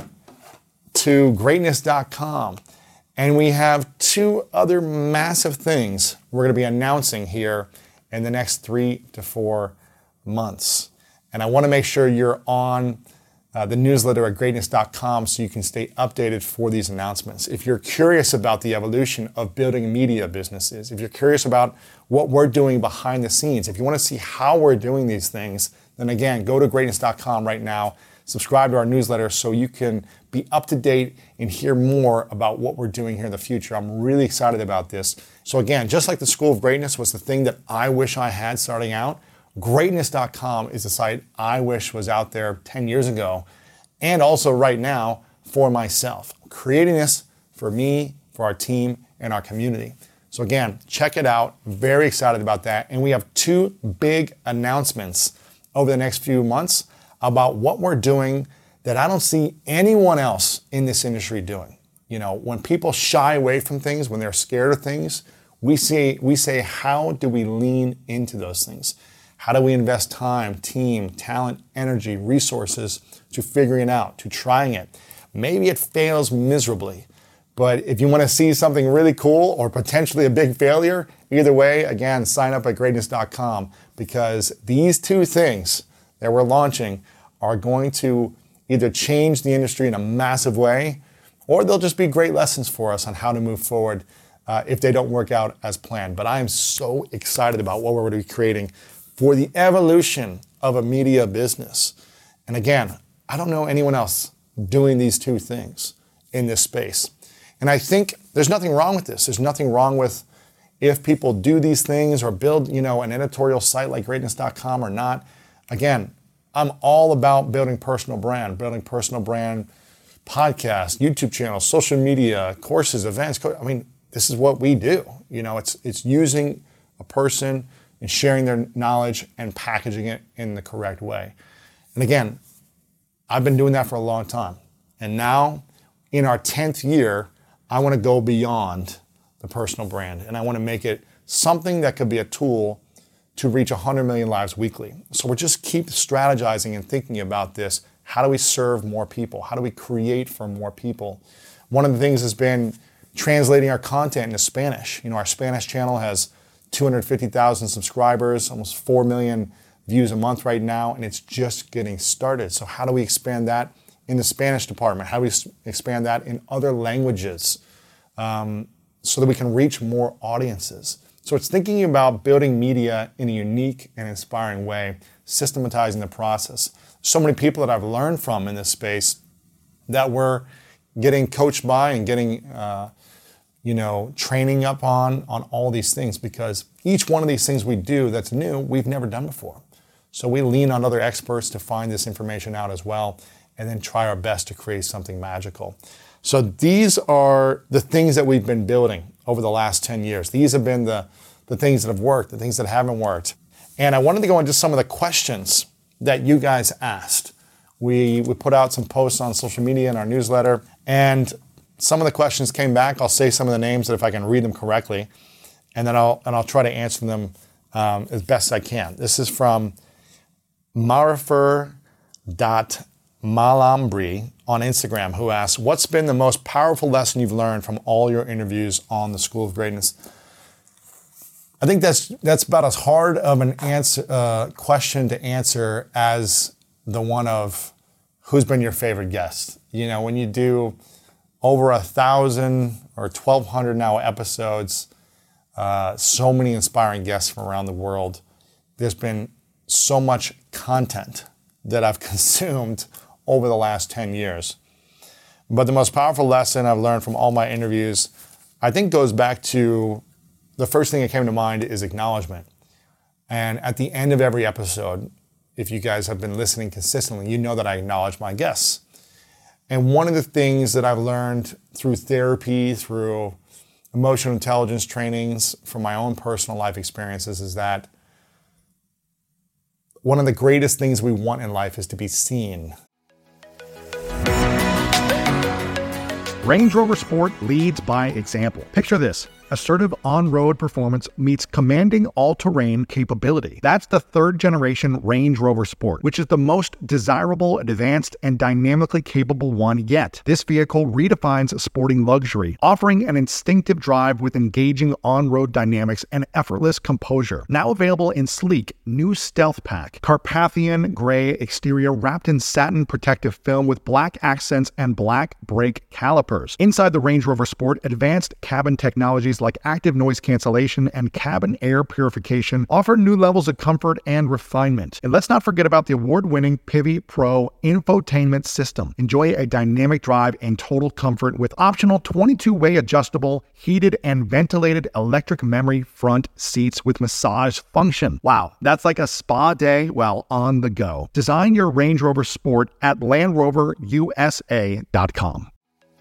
to greatness dot com. And we have two other massive things we're going to be announcing here in the next three to four months. And I want to make sure you're on uh, the newsletter at greatness dot com so you can stay updated for these announcements. If you're curious about the evolution of building media businesses, if you're curious about what we're doing behind the scenes, if you want to see how we're doing these things, then again, go to greatness dot com right now. Subscribe to our newsletter so you can be up to date and hear more about what we're doing here in the future. I'm really excited about this. So again, just like the School of Greatness was the thing that I wish I had starting out, greatness dot com is the site I wish was out there ten years ago, and also right now for myself. I'm creating this for me, for our team, and our community. So again, check it out. I'm very excited about that. And we have two big announcements over the next few months about what we're doing that I don't see anyone else in this industry doing. You know, when people shy away from things, when they're scared of things, we say, we say, how do we lean into those things? How do we invest time, team, talent, energy, resources to figuring it out, to trying it? Maybe it fails miserably, but if you want to see something really cool or potentially a big failure, either way, again, sign up at greatness dot com, because these two things that we're launching are going to either change the industry in a massive way, or they'll just be great lessons for us on how to move forward uh, if they don't work out as planned. But I am so excited about what we're going to be creating for the evolution of a media business. And again, I don't know anyone else doing these two things in this space. And I think there's nothing wrong with this. There's nothing wrong with if people do these things or build, you know, an editorial site like greatness dot com or not. Again, I'm all about building personal brand, building personal brand podcasts, YouTube channels, social media, courses, events. I mean, this is what we do. You know, it's it's using a person and sharing their knowledge and packaging it in the correct way. And again, I've been doing that for a long time. And now, in our tenth year, I want to go beyond the personal brand. And I want to make it something that could be a tool to reach one hundred million lives weekly. So we're just keep strategizing and thinking about this. How do we serve more people? How do we create for more people? One of the things has been translating our content into Spanish. You know, our Spanish channel has two hundred fifty thousand subscribers, almost four million views a month right now, and it's just getting started. So how do we expand that in the Spanish department? How do we expand that in other languages um, so that we can reach more audiences? So it's thinking about building media in a unique and inspiring way, systematizing the process. So many people that I've learned from in this space that we're getting coached by and getting, uh, you know, training up on, on all these things, because each one of these things we do that's new, we've never done before. So we lean on other experts to find this information out as well, and then try our best to create something magical. So these are the things that we've been building over the last ten years. These have been the, the things that have worked, the things that haven't worked. And I wanted to go into some of the questions that you guys asked. We, we put out some posts on social media and our newsletter, and some of the questions came back. I'll say some of the names that if I can read them correctly, and then I'll, and I'll try to answer them um, as best I can. This is from Marifer dot Malambri on Instagram, who asks, what's been the most powerful lesson you've learned from all your interviews on the School of Greatness? I think that's that's about as hard of an answer uh, question to answer as the one of who's been your favorite guest. You know, when you do over a thousand or twelve hundred now episodes, uh, so many inspiring guests from around the world, there's been so much content that I've consumed over the last ten years. But the most powerful lesson I've learned from all my interviews, I think, goes back to the first thing that came to mind is acknowledgement. And at the end of every episode, if you guys have been listening consistently, you know that I acknowledge my guests. And one of the things that I've learned through therapy, through emotional intelligence trainings, from my own personal life experiences, is that one of the greatest things we want in life is to be seen. Range Rover Sport leads by example. Picture this. Assertive on-road performance meets commanding all-terrain capability. That's the third generation Range Rover Sport, which is the most desirable, advanced, and dynamically capable one yet. This vehicle redefines sporting luxury, offering an instinctive drive with engaging on-road dynamics and effortless composure. Now available in sleek, new Stealth Pack, Carpathian gray exterior wrapped in satin protective film with black accents and black brake calipers. Inside the Range Rover Sport, advanced cabin technologies like active noise cancellation and cabin air purification offer new levels of comfort and refinement. And let's not forget about the award-winning Pivi Pro infotainment system. Enjoy a dynamic drive and total comfort with optional twenty-two way adjustable, heated and ventilated electric memory front seats with massage function. Wow, that's like a spa day while on the go. Design your Range Rover Sport at land rover u s a dot com.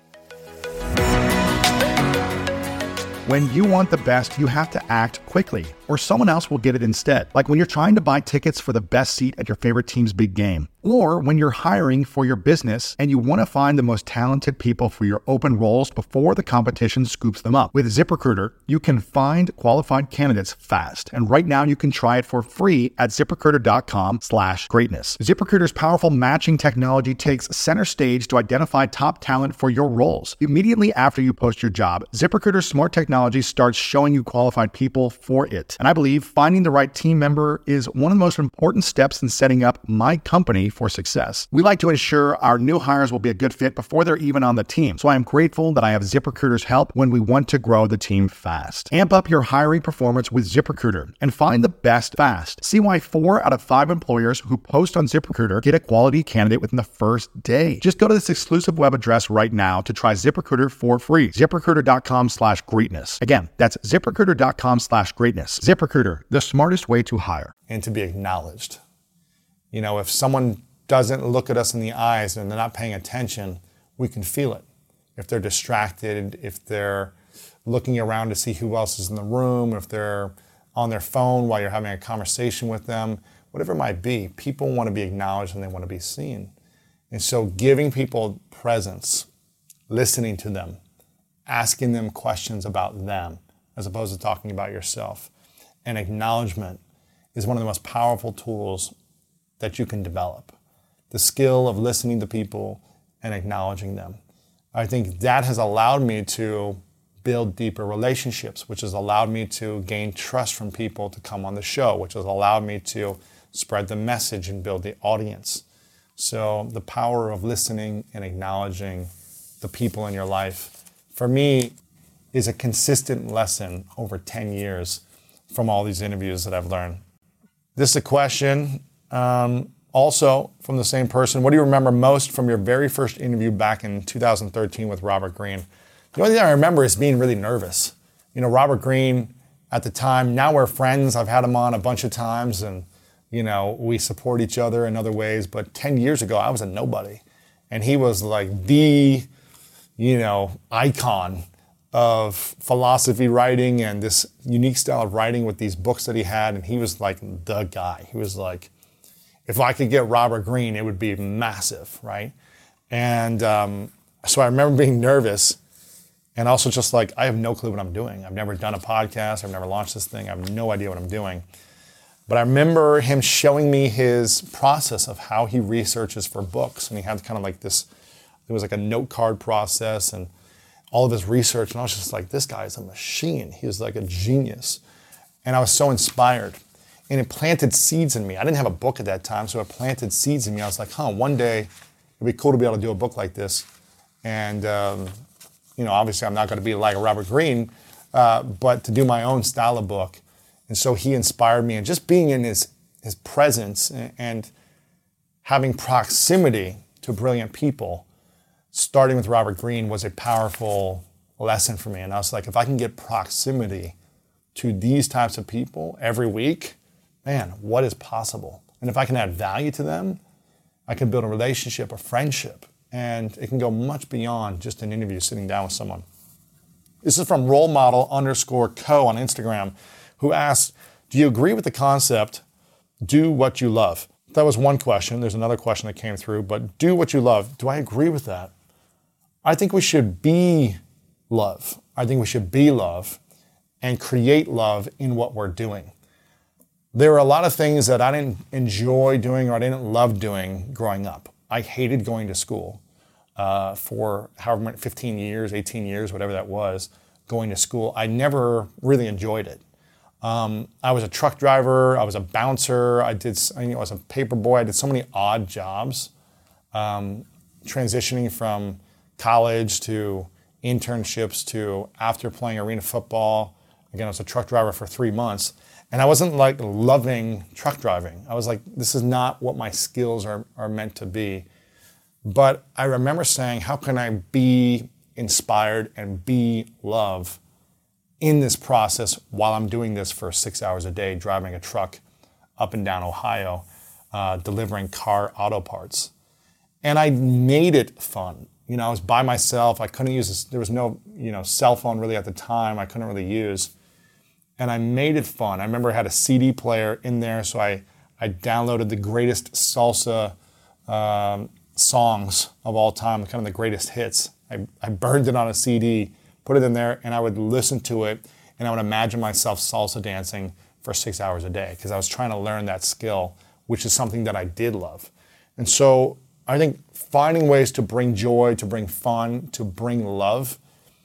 When you want the best, you have to act quickly, or someone else will get it instead. Like when you're trying to buy tickets for the best seat at your favorite team's big game. Or when you're hiring for your business and you want to find the most talented people for your open roles before the competition scoops them up. With ZipRecruiter, you can find qualified candidates fast. And right now you can try it for free at ZipRecruiter.com slash greatness. ZipRecruiter's powerful matching technology takes center stage to identify top talent for your roles. Immediately after you post your job, ZipRecruiter's smart technology starts showing you qualified people for it. And I believe finding the right team member is one of the most important steps in setting up my company for success. We like to ensure our new hires will be a good fit before they're even on the team. So I am grateful that I have ZipRecruiter's help when we want to grow the team fast. Amp up your hiring performance with ZipRecruiter and find the best fast. See why four out of five employers who post on ZipRecruiter get a quality candidate within the first day. Just go to this exclusive web address right now to try ZipRecruiter for free. ZipRecruiter.com slash greatness. Again, that's ZipRecruiter.com slash greatness. ZipRecruiter, the smartest way to hire. And to be acknowledged. You know, if someone doesn't look at us in the eyes and they're not paying attention, we can feel it. If they're distracted, if they're looking around to see who else is in the room, if they're on their phone while you're having a conversation with them, whatever it might be, people want to be acknowledged and they want to be seen. And so giving people presence, listening to them, asking them questions about them, as opposed to talking about yourself, and acknowledgement is one of the most powerful tools that you can develop. The skill of listening to people and acknowledging them. I think that has allowed me to build deeper relationships, which has allowed me to gain trust from people to come on the show, which has allowed me to spread the message and build the audience. So the power of listening and acknowledging the people in your life, for me, is a consistent lesson over ten years from all these interviews that I've learned. This is a question um, also from the same person. What do you remember most from your very first interview back in two thousand thirteen with Robert Greene? The only thing I remember is being really nervous. You know, Robert Greene at the time, now we're friends. I've had him on a bunch of times and, you know, we support each other in other ways. But ten years ago, I was a nobody. And he was like the, you know, icon of philosophy writing and this unique style of writing with these books that he had. And he was like the guy. He was like, if I could get Robert Greene, it would be massive, right? And um, so I remember being nervous and also just like, I have no clue what I'm doing. I've never done a podcast. I've never launched this thing. I have no idea what I'm doing. But I remember him showing me his process of how he researches for books. And he had kind of like this, it was like a note card process and all of his research. And I was just like, this guy is a machine. He was like a genius. And I was so inspired. And it planted seeds in me. I didn't have a book at that time, so it planted seeds in me. I was like, huh, one day it'd be cool to be able to do a book like this. And, um, you know, obviously I'm not going to be like a Robert Greene, uh, but to do my own style of book. And so he inspired me. And just being in his, his presence and, and having proximity to brilliant people, starting with Robert Greene, was a powerful lesson for me. And I was like, if I can get proximity to these types of people every week, man, what is possible? And if I can add value to them, I can build a relationship, a friendship, and it can go much beyond just an interview sitting down with someone. This is from role model underscore co on Instagram, who asked, do you agree with the concept, do what you love? That was one question. There's another question that came through, but do what you love. Do I agree with that? I think we should be love. I think we should be love and create love in what we're doing. There are a lot of things that I didn't enjoy doing or I didn't love doing growing up. I hated going to school uh, for however many, fifteen years, eighteen years, whatever that was, going to school. I never really enjoyed it. Um, I was a truck driver, I was a bouncer, I did, you know, I was a paper boy, I did so many odd jobs, um, transitioning from college to internships to after playing arena football. Again, I was a truck driver for three months. And I wasn't like loving truck driving. I was like, this is not what my skills are, are meant to be. But I remember saying, how can I be inspired and be love in this process while I'm doing this for six hours a day, driving a truck up and down Ohio, uh, delivering car auto parts. And I made it fun. You know, I was by myself. I couldn't use this. There was no, you know, cell phone really at the time. I couldn't really use. And I made it fun. I remember I had a C D player in there, so I, I downloaded the greatest salsa um, songs of all time, kind of the greatest hits. I, I burned it on a C D, put it in there, and I would listen to it, and I would imagine myself salsa dancing for six hours a day because I was trying to learn that skill, which is something that I did love. And so I think finding ways to bring joy, to bring fun, to bring love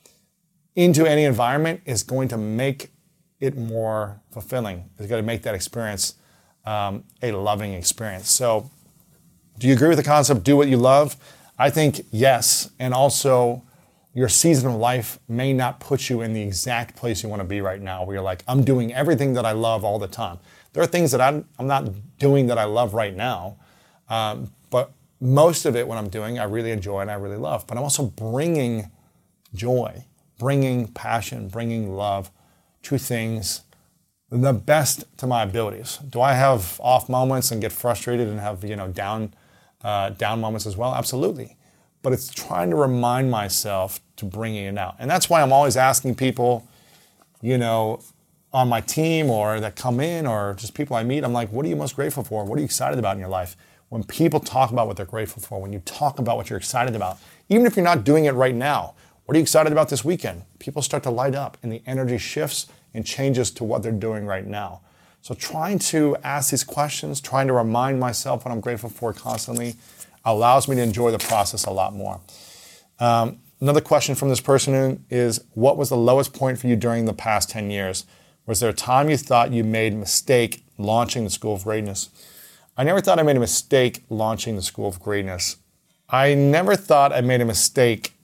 into any environment is going to make it more fulfilling. It's got to make that experience um, a loving experience. So do you agree with the concept, do what you love? I think yes. And also your season of life may not put you in the exact place you want to be right now, where you're like, I'm doing everything that I love all the time. There are things that I'm, I'm not doing that I love right now, um, but most of it, what I'm doing, I really enjoy and I really love. But I'm also bringing joy, bringing passion, bringing love to things the best to my abilities. Do I have off moments and get frustrated and have, you know, down uh, down moments as well? Absolutely. But it's trying to remind myself to bringing it out. And that's why I'm always asking people, you know, on my team or that come in or just people I meet, I'm like, what are you most grateful for? What are you excited about in your life? When people talk about what they're grateful for, when you talk about what you're excited about, even if you're not doing it right now, what are you excited about this weekend? People start to light up and the energy shifts and changes to what they're doing right now. So trying to ask these questions, trying to remind myself what I'm grateful for constantly allows me to enjoy the process a lot more. Um, another question from this person is, what was the lowest point for you during the past ten years? Was there a time you thought you made a mistake launching the School of Greatness? I never thought I made a mistake launching the School of Greatness. I never thought I made a mistake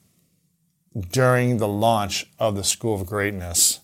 during the launch of the School of Greatness.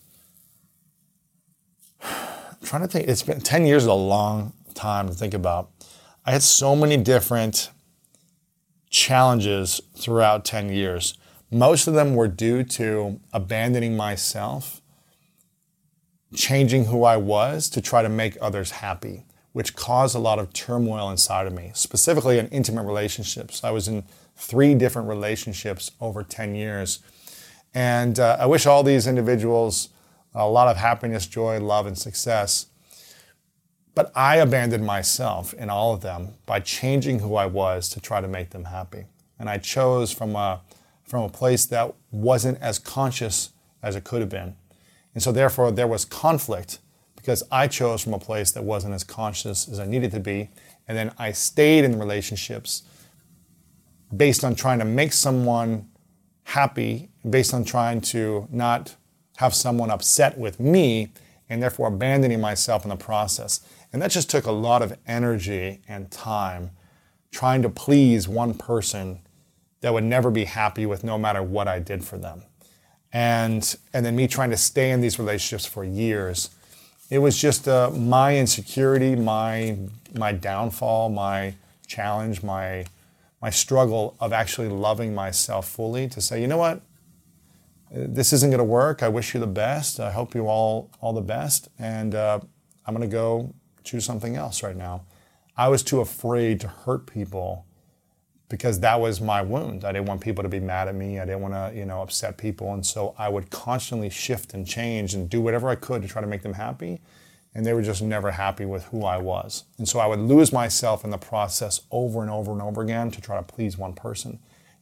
I'm trying to think, it's been ten years is a long time to think about. I had so many different challenges throughout ten years. Most of them were due to abandoning myself, changing who I was to try to make others happy, which caused a lot of turmoil inside of me, specifically in intimate relationships. I was in three different relationships over ten years. And uh, I wish all these individuals a lot of happiness, joy, love, and success. But I abandoned myself in all of them by changing who I was to try to make them happy. And I chose from a, from a place that wasn't as conscious as it could have been. And so therefore there was conflict because I chose from a place that wasn't as conscious as I needed to be. And then I stayed in relationships based on trying to make someone happy, based on trying to not have someone upset with me, and therefore abandoning myself in the process. And that just took a lot of energy and time trying to please one person that would never be happy with no matter what I did for them. And, and then me trying to stay in these relationships for years. It was just uh, my insecurity, my, my downfall, my challenge, my, my struggle of actually loving myself fully to say, you know what? This isn't going to work. I wish you the best. I hope you all all the best. And uh, I'm going to go choose something else right now. I was too afraid to hurt people because that was my wound. I didn't want people to be mad at me. I didn't want to, you know, upset people. And so I would constantly shift and change and do whatever I could to try to make them happy. And they were just never happy with who I was. And so I would lose myself in the process over and over and over again to try to please one person.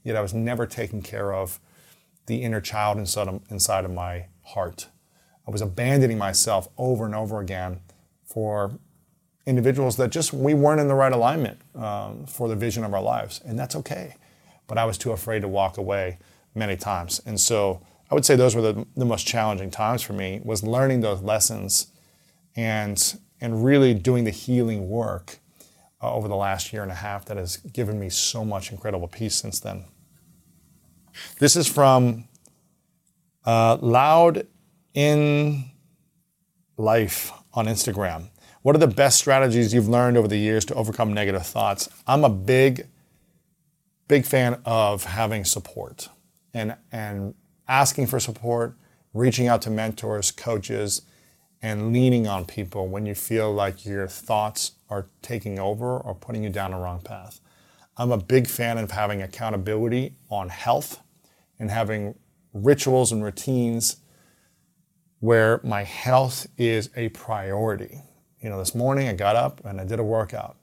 yet I was never taking care of the inner child inside of, inside of my heart. I was abandoning myself over and over again for individuals that just, we weren't in the right alignment um, for the vision of our lives, and that's okay. But I was too afraid to walk away many times. And so I would say those were the, the most challenging times for me, was learning those lessons and, and really doing the healing work uh, over the last year and a half that has given me so much incredible peace since then. This is from uh, Loud in Life on Instagram. What are the best strategies you've learned over the years to overcome negative thoughts? I'm a big, big fan of having support and, and asking for support, reaching out to mentors, coaches, and leaning on people when you feel like your thoughts are taking over or putting you down a wrong path. I'm a big fan of having accountability on health and having rituals and routines where my health is a priority. You know, this morning I got up and I did a workout,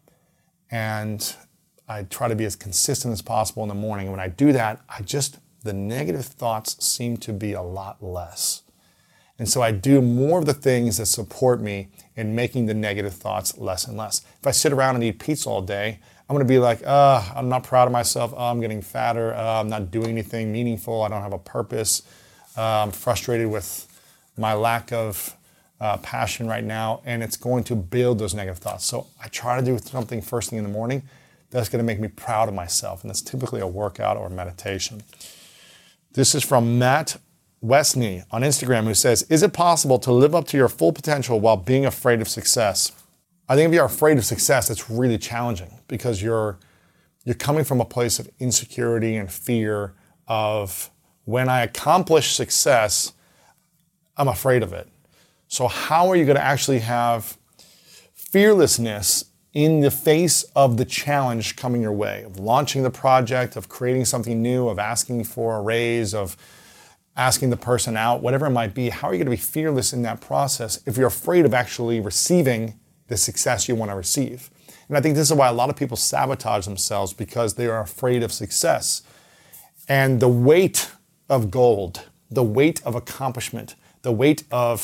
and I try to be as consistent as possible in the morning. And when I do that, I just, the negative thoughts seem to be a lot less. And so I do more of the things that support me in making the negative thoughts less and less. If I sit around and eat pizza all day, I'm gonna be like, uh, I'm not proud of myself, oh, I'm getting fatter, uh, I'm not doing anything meaningful, I don't have a purpose, uh, I'm frustrated with my lack of uh, passion right now, and it's going to build those negative thoughts. So I try to do something first thing in the morning that's gonna make me proud of myself, and that's typically a workout or meditation. This is from Matt Westney on Instagram, who says, is it possible to live up to your full potential while being afraid of success? I think if you're afraid of success, it's really challenging because you're you're coming from a place of insecurity and fear of, when I accomplish success, I'm afraid of it. So how are you going to actually have fearlessness in the face of the challenge coming your way, of launching the project, of creating something new, of asking for a raise, of asking the person out, whatever it might be? How are you going to be fearless in that process if you're afraid of actually receiving the success you want to receive? And I think this is why a lot of people sabotage themselves, because they are afraid of success. And the weight of gold, the weight of accomplishment, the weight of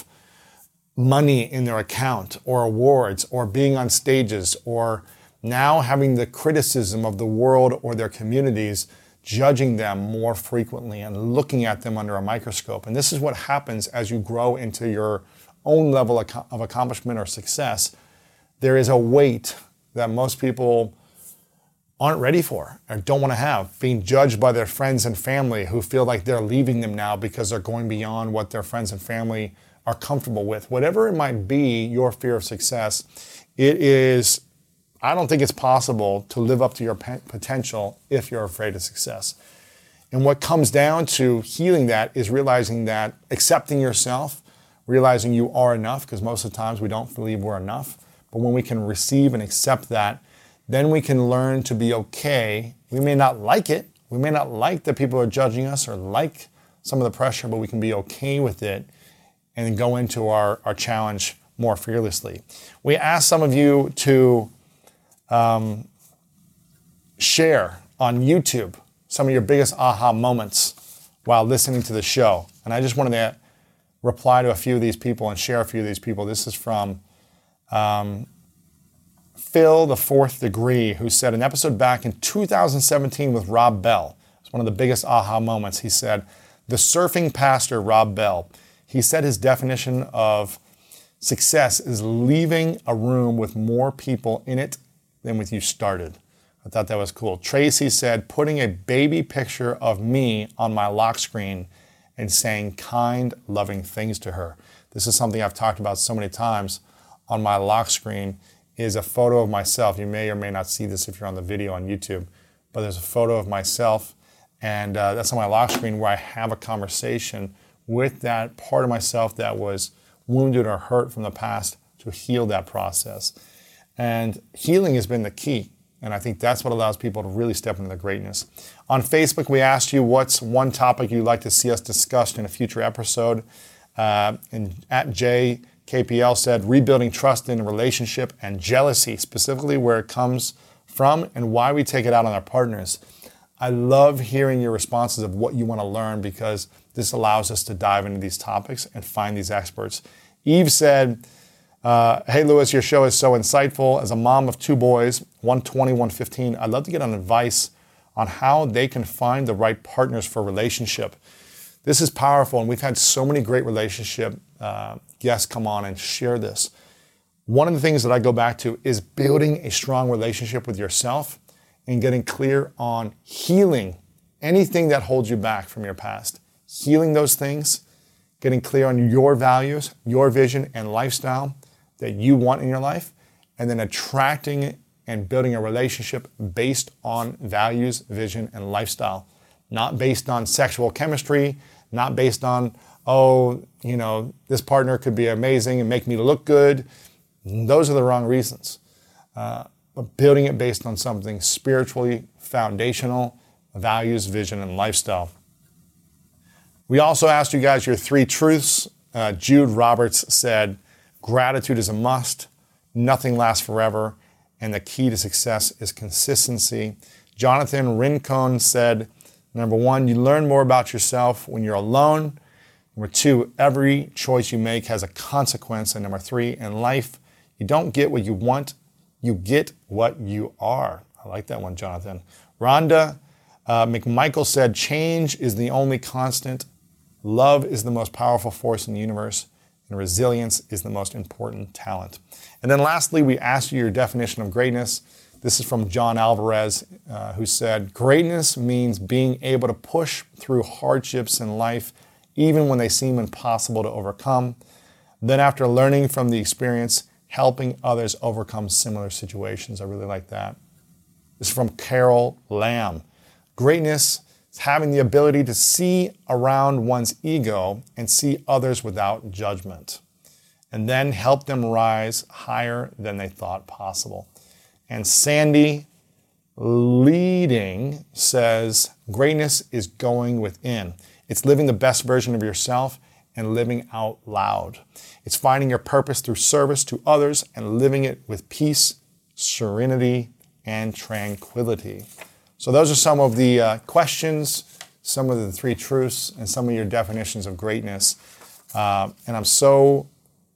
money in their account, or awards, or being on stages, or now having the criticism of the world or their communities judging them more frequently and looking at them under a microscope. And this is what happens as you grow into your own level of accomplishment or success. There is a weight that most people aren't ready for or don't want to have, being judged by their friends and family who feel like they're leaving them now because they're going beyond what their friends and family are comfortable with. Whatever it might be, your fear of success, it is, I don't think it's possible to live up to your potential if you're afraid of success. And what comes down to healing that is realizing that, accepting yourself, realizing you are enough, because most of the times we don't believe we're enough. But when we can receive and accept that, then we can learn to be okay. We may not like it. We may not like that people are judging us or like some of the pressure, but we can be okay with it and go into our, our challenge more fearlessly. We asked some of you to um, share on YouTube some of your biggest aha moments while listening to the show. And I just wanted to reply to a few of these people and share a few of these people. This is from um, Phil, the fourth degree, who said an episode back in two thousand seventeen with Rob Bell. It's one of the biggest aha moments. He said, the surfing pastor, Rob Bell, he said his definition of success is leaving a room with more people in it than when you started. I thought that was cool. Tracy said, putting a baby picture of me on my lock screen and saying kind, loving things to her. This is something I've talked about so many times. On my lock screen is a photo of myself. You may or may not see this if you're on the video on YouTube, but there's a photo of myself, and uh, that's on my lock screen where I have a conversation with that part of myself that was wounded or hurt from the past to heal that process. And healing has been the key. And I think that's what allows people to really step into their greatness. On Facebook, we asked you what's one topic you'd like to see us discussed in a future episode. Uh, and at J K P L said, rebuilding trust in a relationship and jealousy, specifically where it comes from and why we take it out on our partners. I love hearing your responses of what you want to learn, because this allows us to dive into these topics and find these experts. Eve said, uh, hey, Lewis, your show is so insightful. As a mom of two boys, one twenty, one fifteen, I'd love to get on advice on how they can find the right partners for a relationship. This is powerful, and we've had so many great relationship uh, guests come on and share this. One of the things that I go back to is building a strong relationship with yourself and getting clear on healing anything that holds you back from your past. Healing those things, getting clear on your values, your vision and lifestyle that you want in your life, and then attracting and building a relationship based on values, vision, and lifestyle. Not based on sexual chemistry, not based on, oh, you know, this partner could be amazing and make me look good. Those are the wrong reasons. Uh, but building it based on something spiritually foundational, values, vision, and lifestyle. We also asked you guys your three truths. Uh, Jude Roberts said, gratitude is a must, nothing lasts forever, and the key to success is consistency. Jonathan Rincon said, number one, you learn more about yourself when you're alone. Number two, every choice you make has a consequence. And number three, in life, you don't get what you want, you get what you are. I like that one, Jonathan. Rhonda uh, McMichael said, change is the only constant. Love is the most powerful force in the universe, and resilience is the most important talent. And then lastly, we asked you your definition of greatness. This is from John Alvarez, uh, who said, greatness means being able to push through hardships in life, even when they seem impossible to overcome. Then after learning from the experience, helping others overcome similar situations. I really like that. This is from Carol Lamb. Greatness is having the ability to see around one's ego and see others without judgment, and then help them rise higher than they thought possible. And Sandy Leading says, greatness is going within. It's living the best version of yourself and living out loud. It's finding your purpose through service to others and living it with peace, serenity, and tranquility. So those are some of the uh, questions, some of the three truths, and some of your definitions of greatness. Uh, and I'm so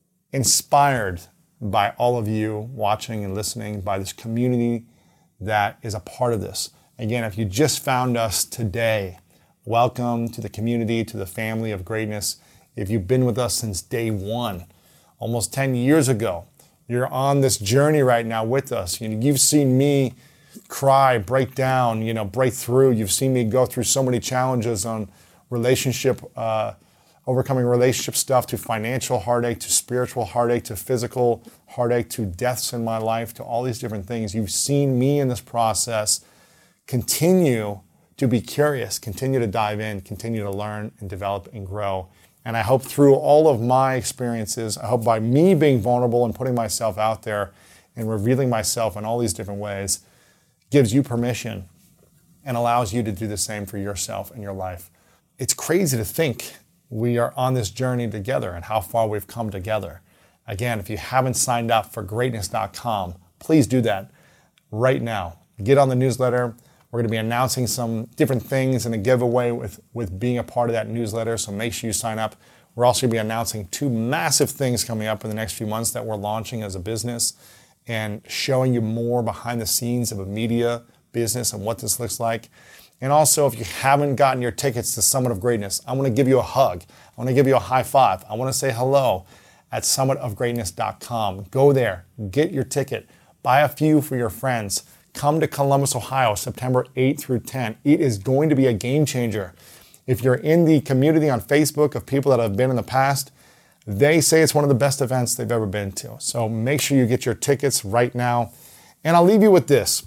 inspired by all of you watching and listening, by this community that is a part of this. Again, if you just found us today, welcome to the community, to the family of greatness. If you've been with us since day one, almost ten years ago, you're on this journey right now with us. You know, you've seen me cry, break down, you know, break through. You've seen me go through so many challenges on relationship, uh, overcoming relationship stuff, to financial heartache, to spiritual heartache, to physical heartache, to deaths in my life, to all these different things. You've seen me in this process continue to be curious, continue to dive in, continue to learn and develop and grow. And I hope through all of my experiences, I hope by me being vulnerable and putting myself out there and revealing myself in all these different ways, gives you permission and allows you to do the same for yourself and your life. It's crazy to think we are on this journey together and how far we've come together. Again, if you haven't signed up for greatness dot com, please do that right now. Get on the newsletter. We're going to be announcing some different things in a giveaway with, with being a part of that newsletter, so make sure you sign up. We're also going to be announcing two massive things coming up in the next few months that we're launching as a business and showing you more behind the scenes of a media business and what this looks like. And also, if you haven't gotten your tickets to Summit of Greatness, I want to give you a hug. I want to give you a high five. I want to say hello at summit of greatness dot com. Go there, get your ticket, buy a few for your friends. Come to Columbus, Ohio, September eighth through tenth. It is going to be a game changer. If you're in the community on Facebook of people that have been in the past, they say it's one of the best events they've ever been to. So make sure you get your tickets right now. And I'll leave you with this.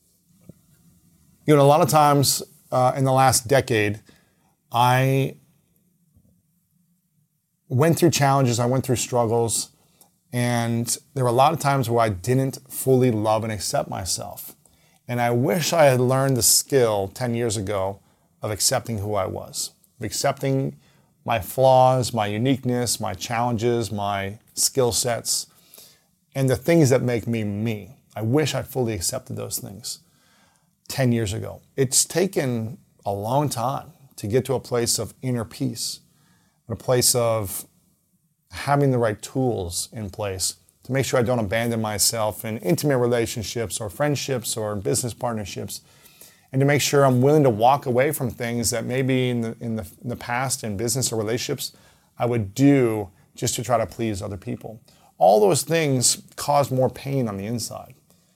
You know, a lot of times uh, in the last decade, I went through challenges, I went through struggles, and there were a lot of times where I didn't fully love and accept myself. And I wish I had learned the skill ten years ago of accepting who I was, of accepting my flaws, my uniqueness, my challenges, my skill sets, and the things that make me me. I wish I fully accepted those things. ten years ago. It's taken a long time to get to a place of inner peace, a place of having the right tools in place to make sure I don't abandon myself in intimate relationships or friendships or business partnerships, and to make sure I'm willing to walk away from things that maybe in the, in the, in the past in business or relationships I would do just to try to please other people. All those things cause more pain on the inside.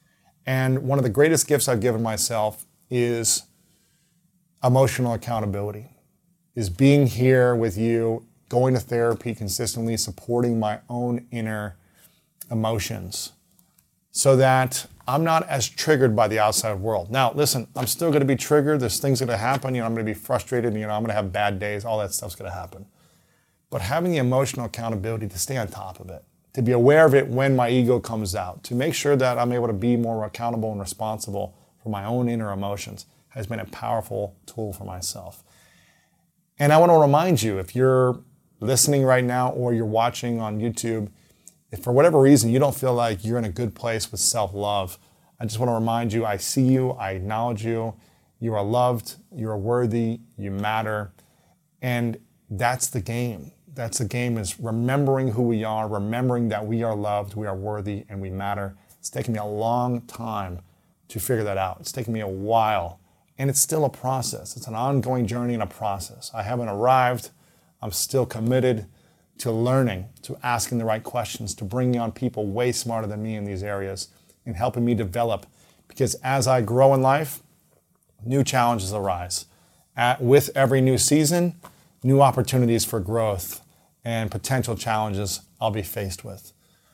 And one of the greatest gifts I've given myself is emotional accountability, is being here with you, going to therapy consistently, supporting my own inner emotions so that I'm not as triggered by the outside world. Now, listen, I'm still going to be triggered. There's things going to happen. You know, I'm going to be frustrated. You know, I'm going to have bad days. All that stuff's going to happen. But having the emotional accountability to stay on top of it, to be aware of it when my ego comes out, to make sure that I'm able to be more accountable and responsible for my own inner emotions has been a powerful tool for myself. And I want to remind you, if you're listening right now or you're watching on YouTube, if for whatever reason you don't feel like you're in a good place with self-love, I just want to remind you, I see you, I acknowledge you, you are loved, you are worthy, you matter, and that's the game. That's the game, is remembering who we are, remembering that we are loved, we are worthy, and we matter. It's taken me a long time to figure that out. It's taken me a while, and it's still a process. It's an ongoing journey and a process. I haven't arrived. I'm still committed to learning, to asking the right questions, to bringing on people way smarter than me in these areas and helping me develop. Because as I grow in life, new challenges arise. At, with every new season, new opportunities for growth and potential challenges I'll be faced with.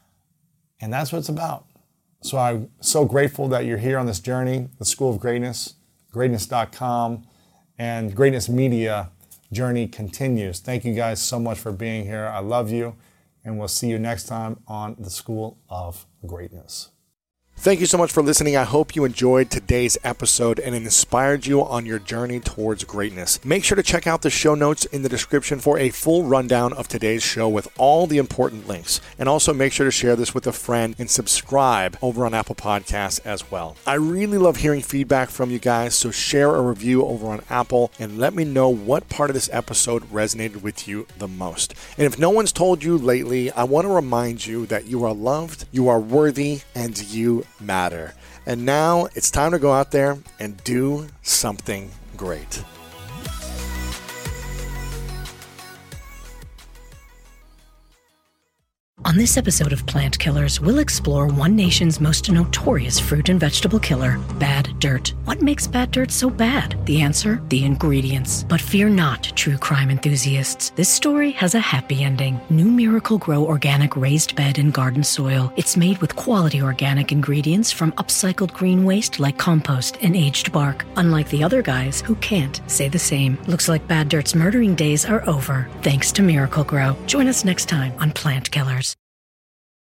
And that's what it's about. So I'm so grateful that you're here on this journey, the School of Greatness, greatness dot com, and Greatness Media journey continues. Thank you guys so much for being here. I love you, and we'll see you next time on the School of Greatness. Thank you so much for listening. I hope you enjoyed today's episode and it inspired you on your journey towards greatness. Make sure to check out the show notes in the description for a full rundown of today's show with all the important links. And also make sure to share this with a friend and subscribe over on Apple Podcasts as well. I really love hearing feedback from you guys, so share a review over on Apple and let me know what part of this episode resonated with you the most. And if no one's told you lately, I want to remind you that you are loved, you are worthy, and you matter. And now it's time to go out there and do something great. On this episode of Plant Killers, we'll explore one nation's most notorious fruit and vegetable killer, bad dirt. What makes bad dirt so bad? The answer? The ingredients. But fear not, true crime enthusiasts. This story has a happy ending. New Miracle-Gro organic raised bed and garden soil. It's made with quality organic ingredients from upcycled green waste like compost and aged bark. Unlike the other guys who can't say the same. Looks like bad dirt's murdering days are over, thanks to Miracle-Gro. Join us next time on Plant Killers.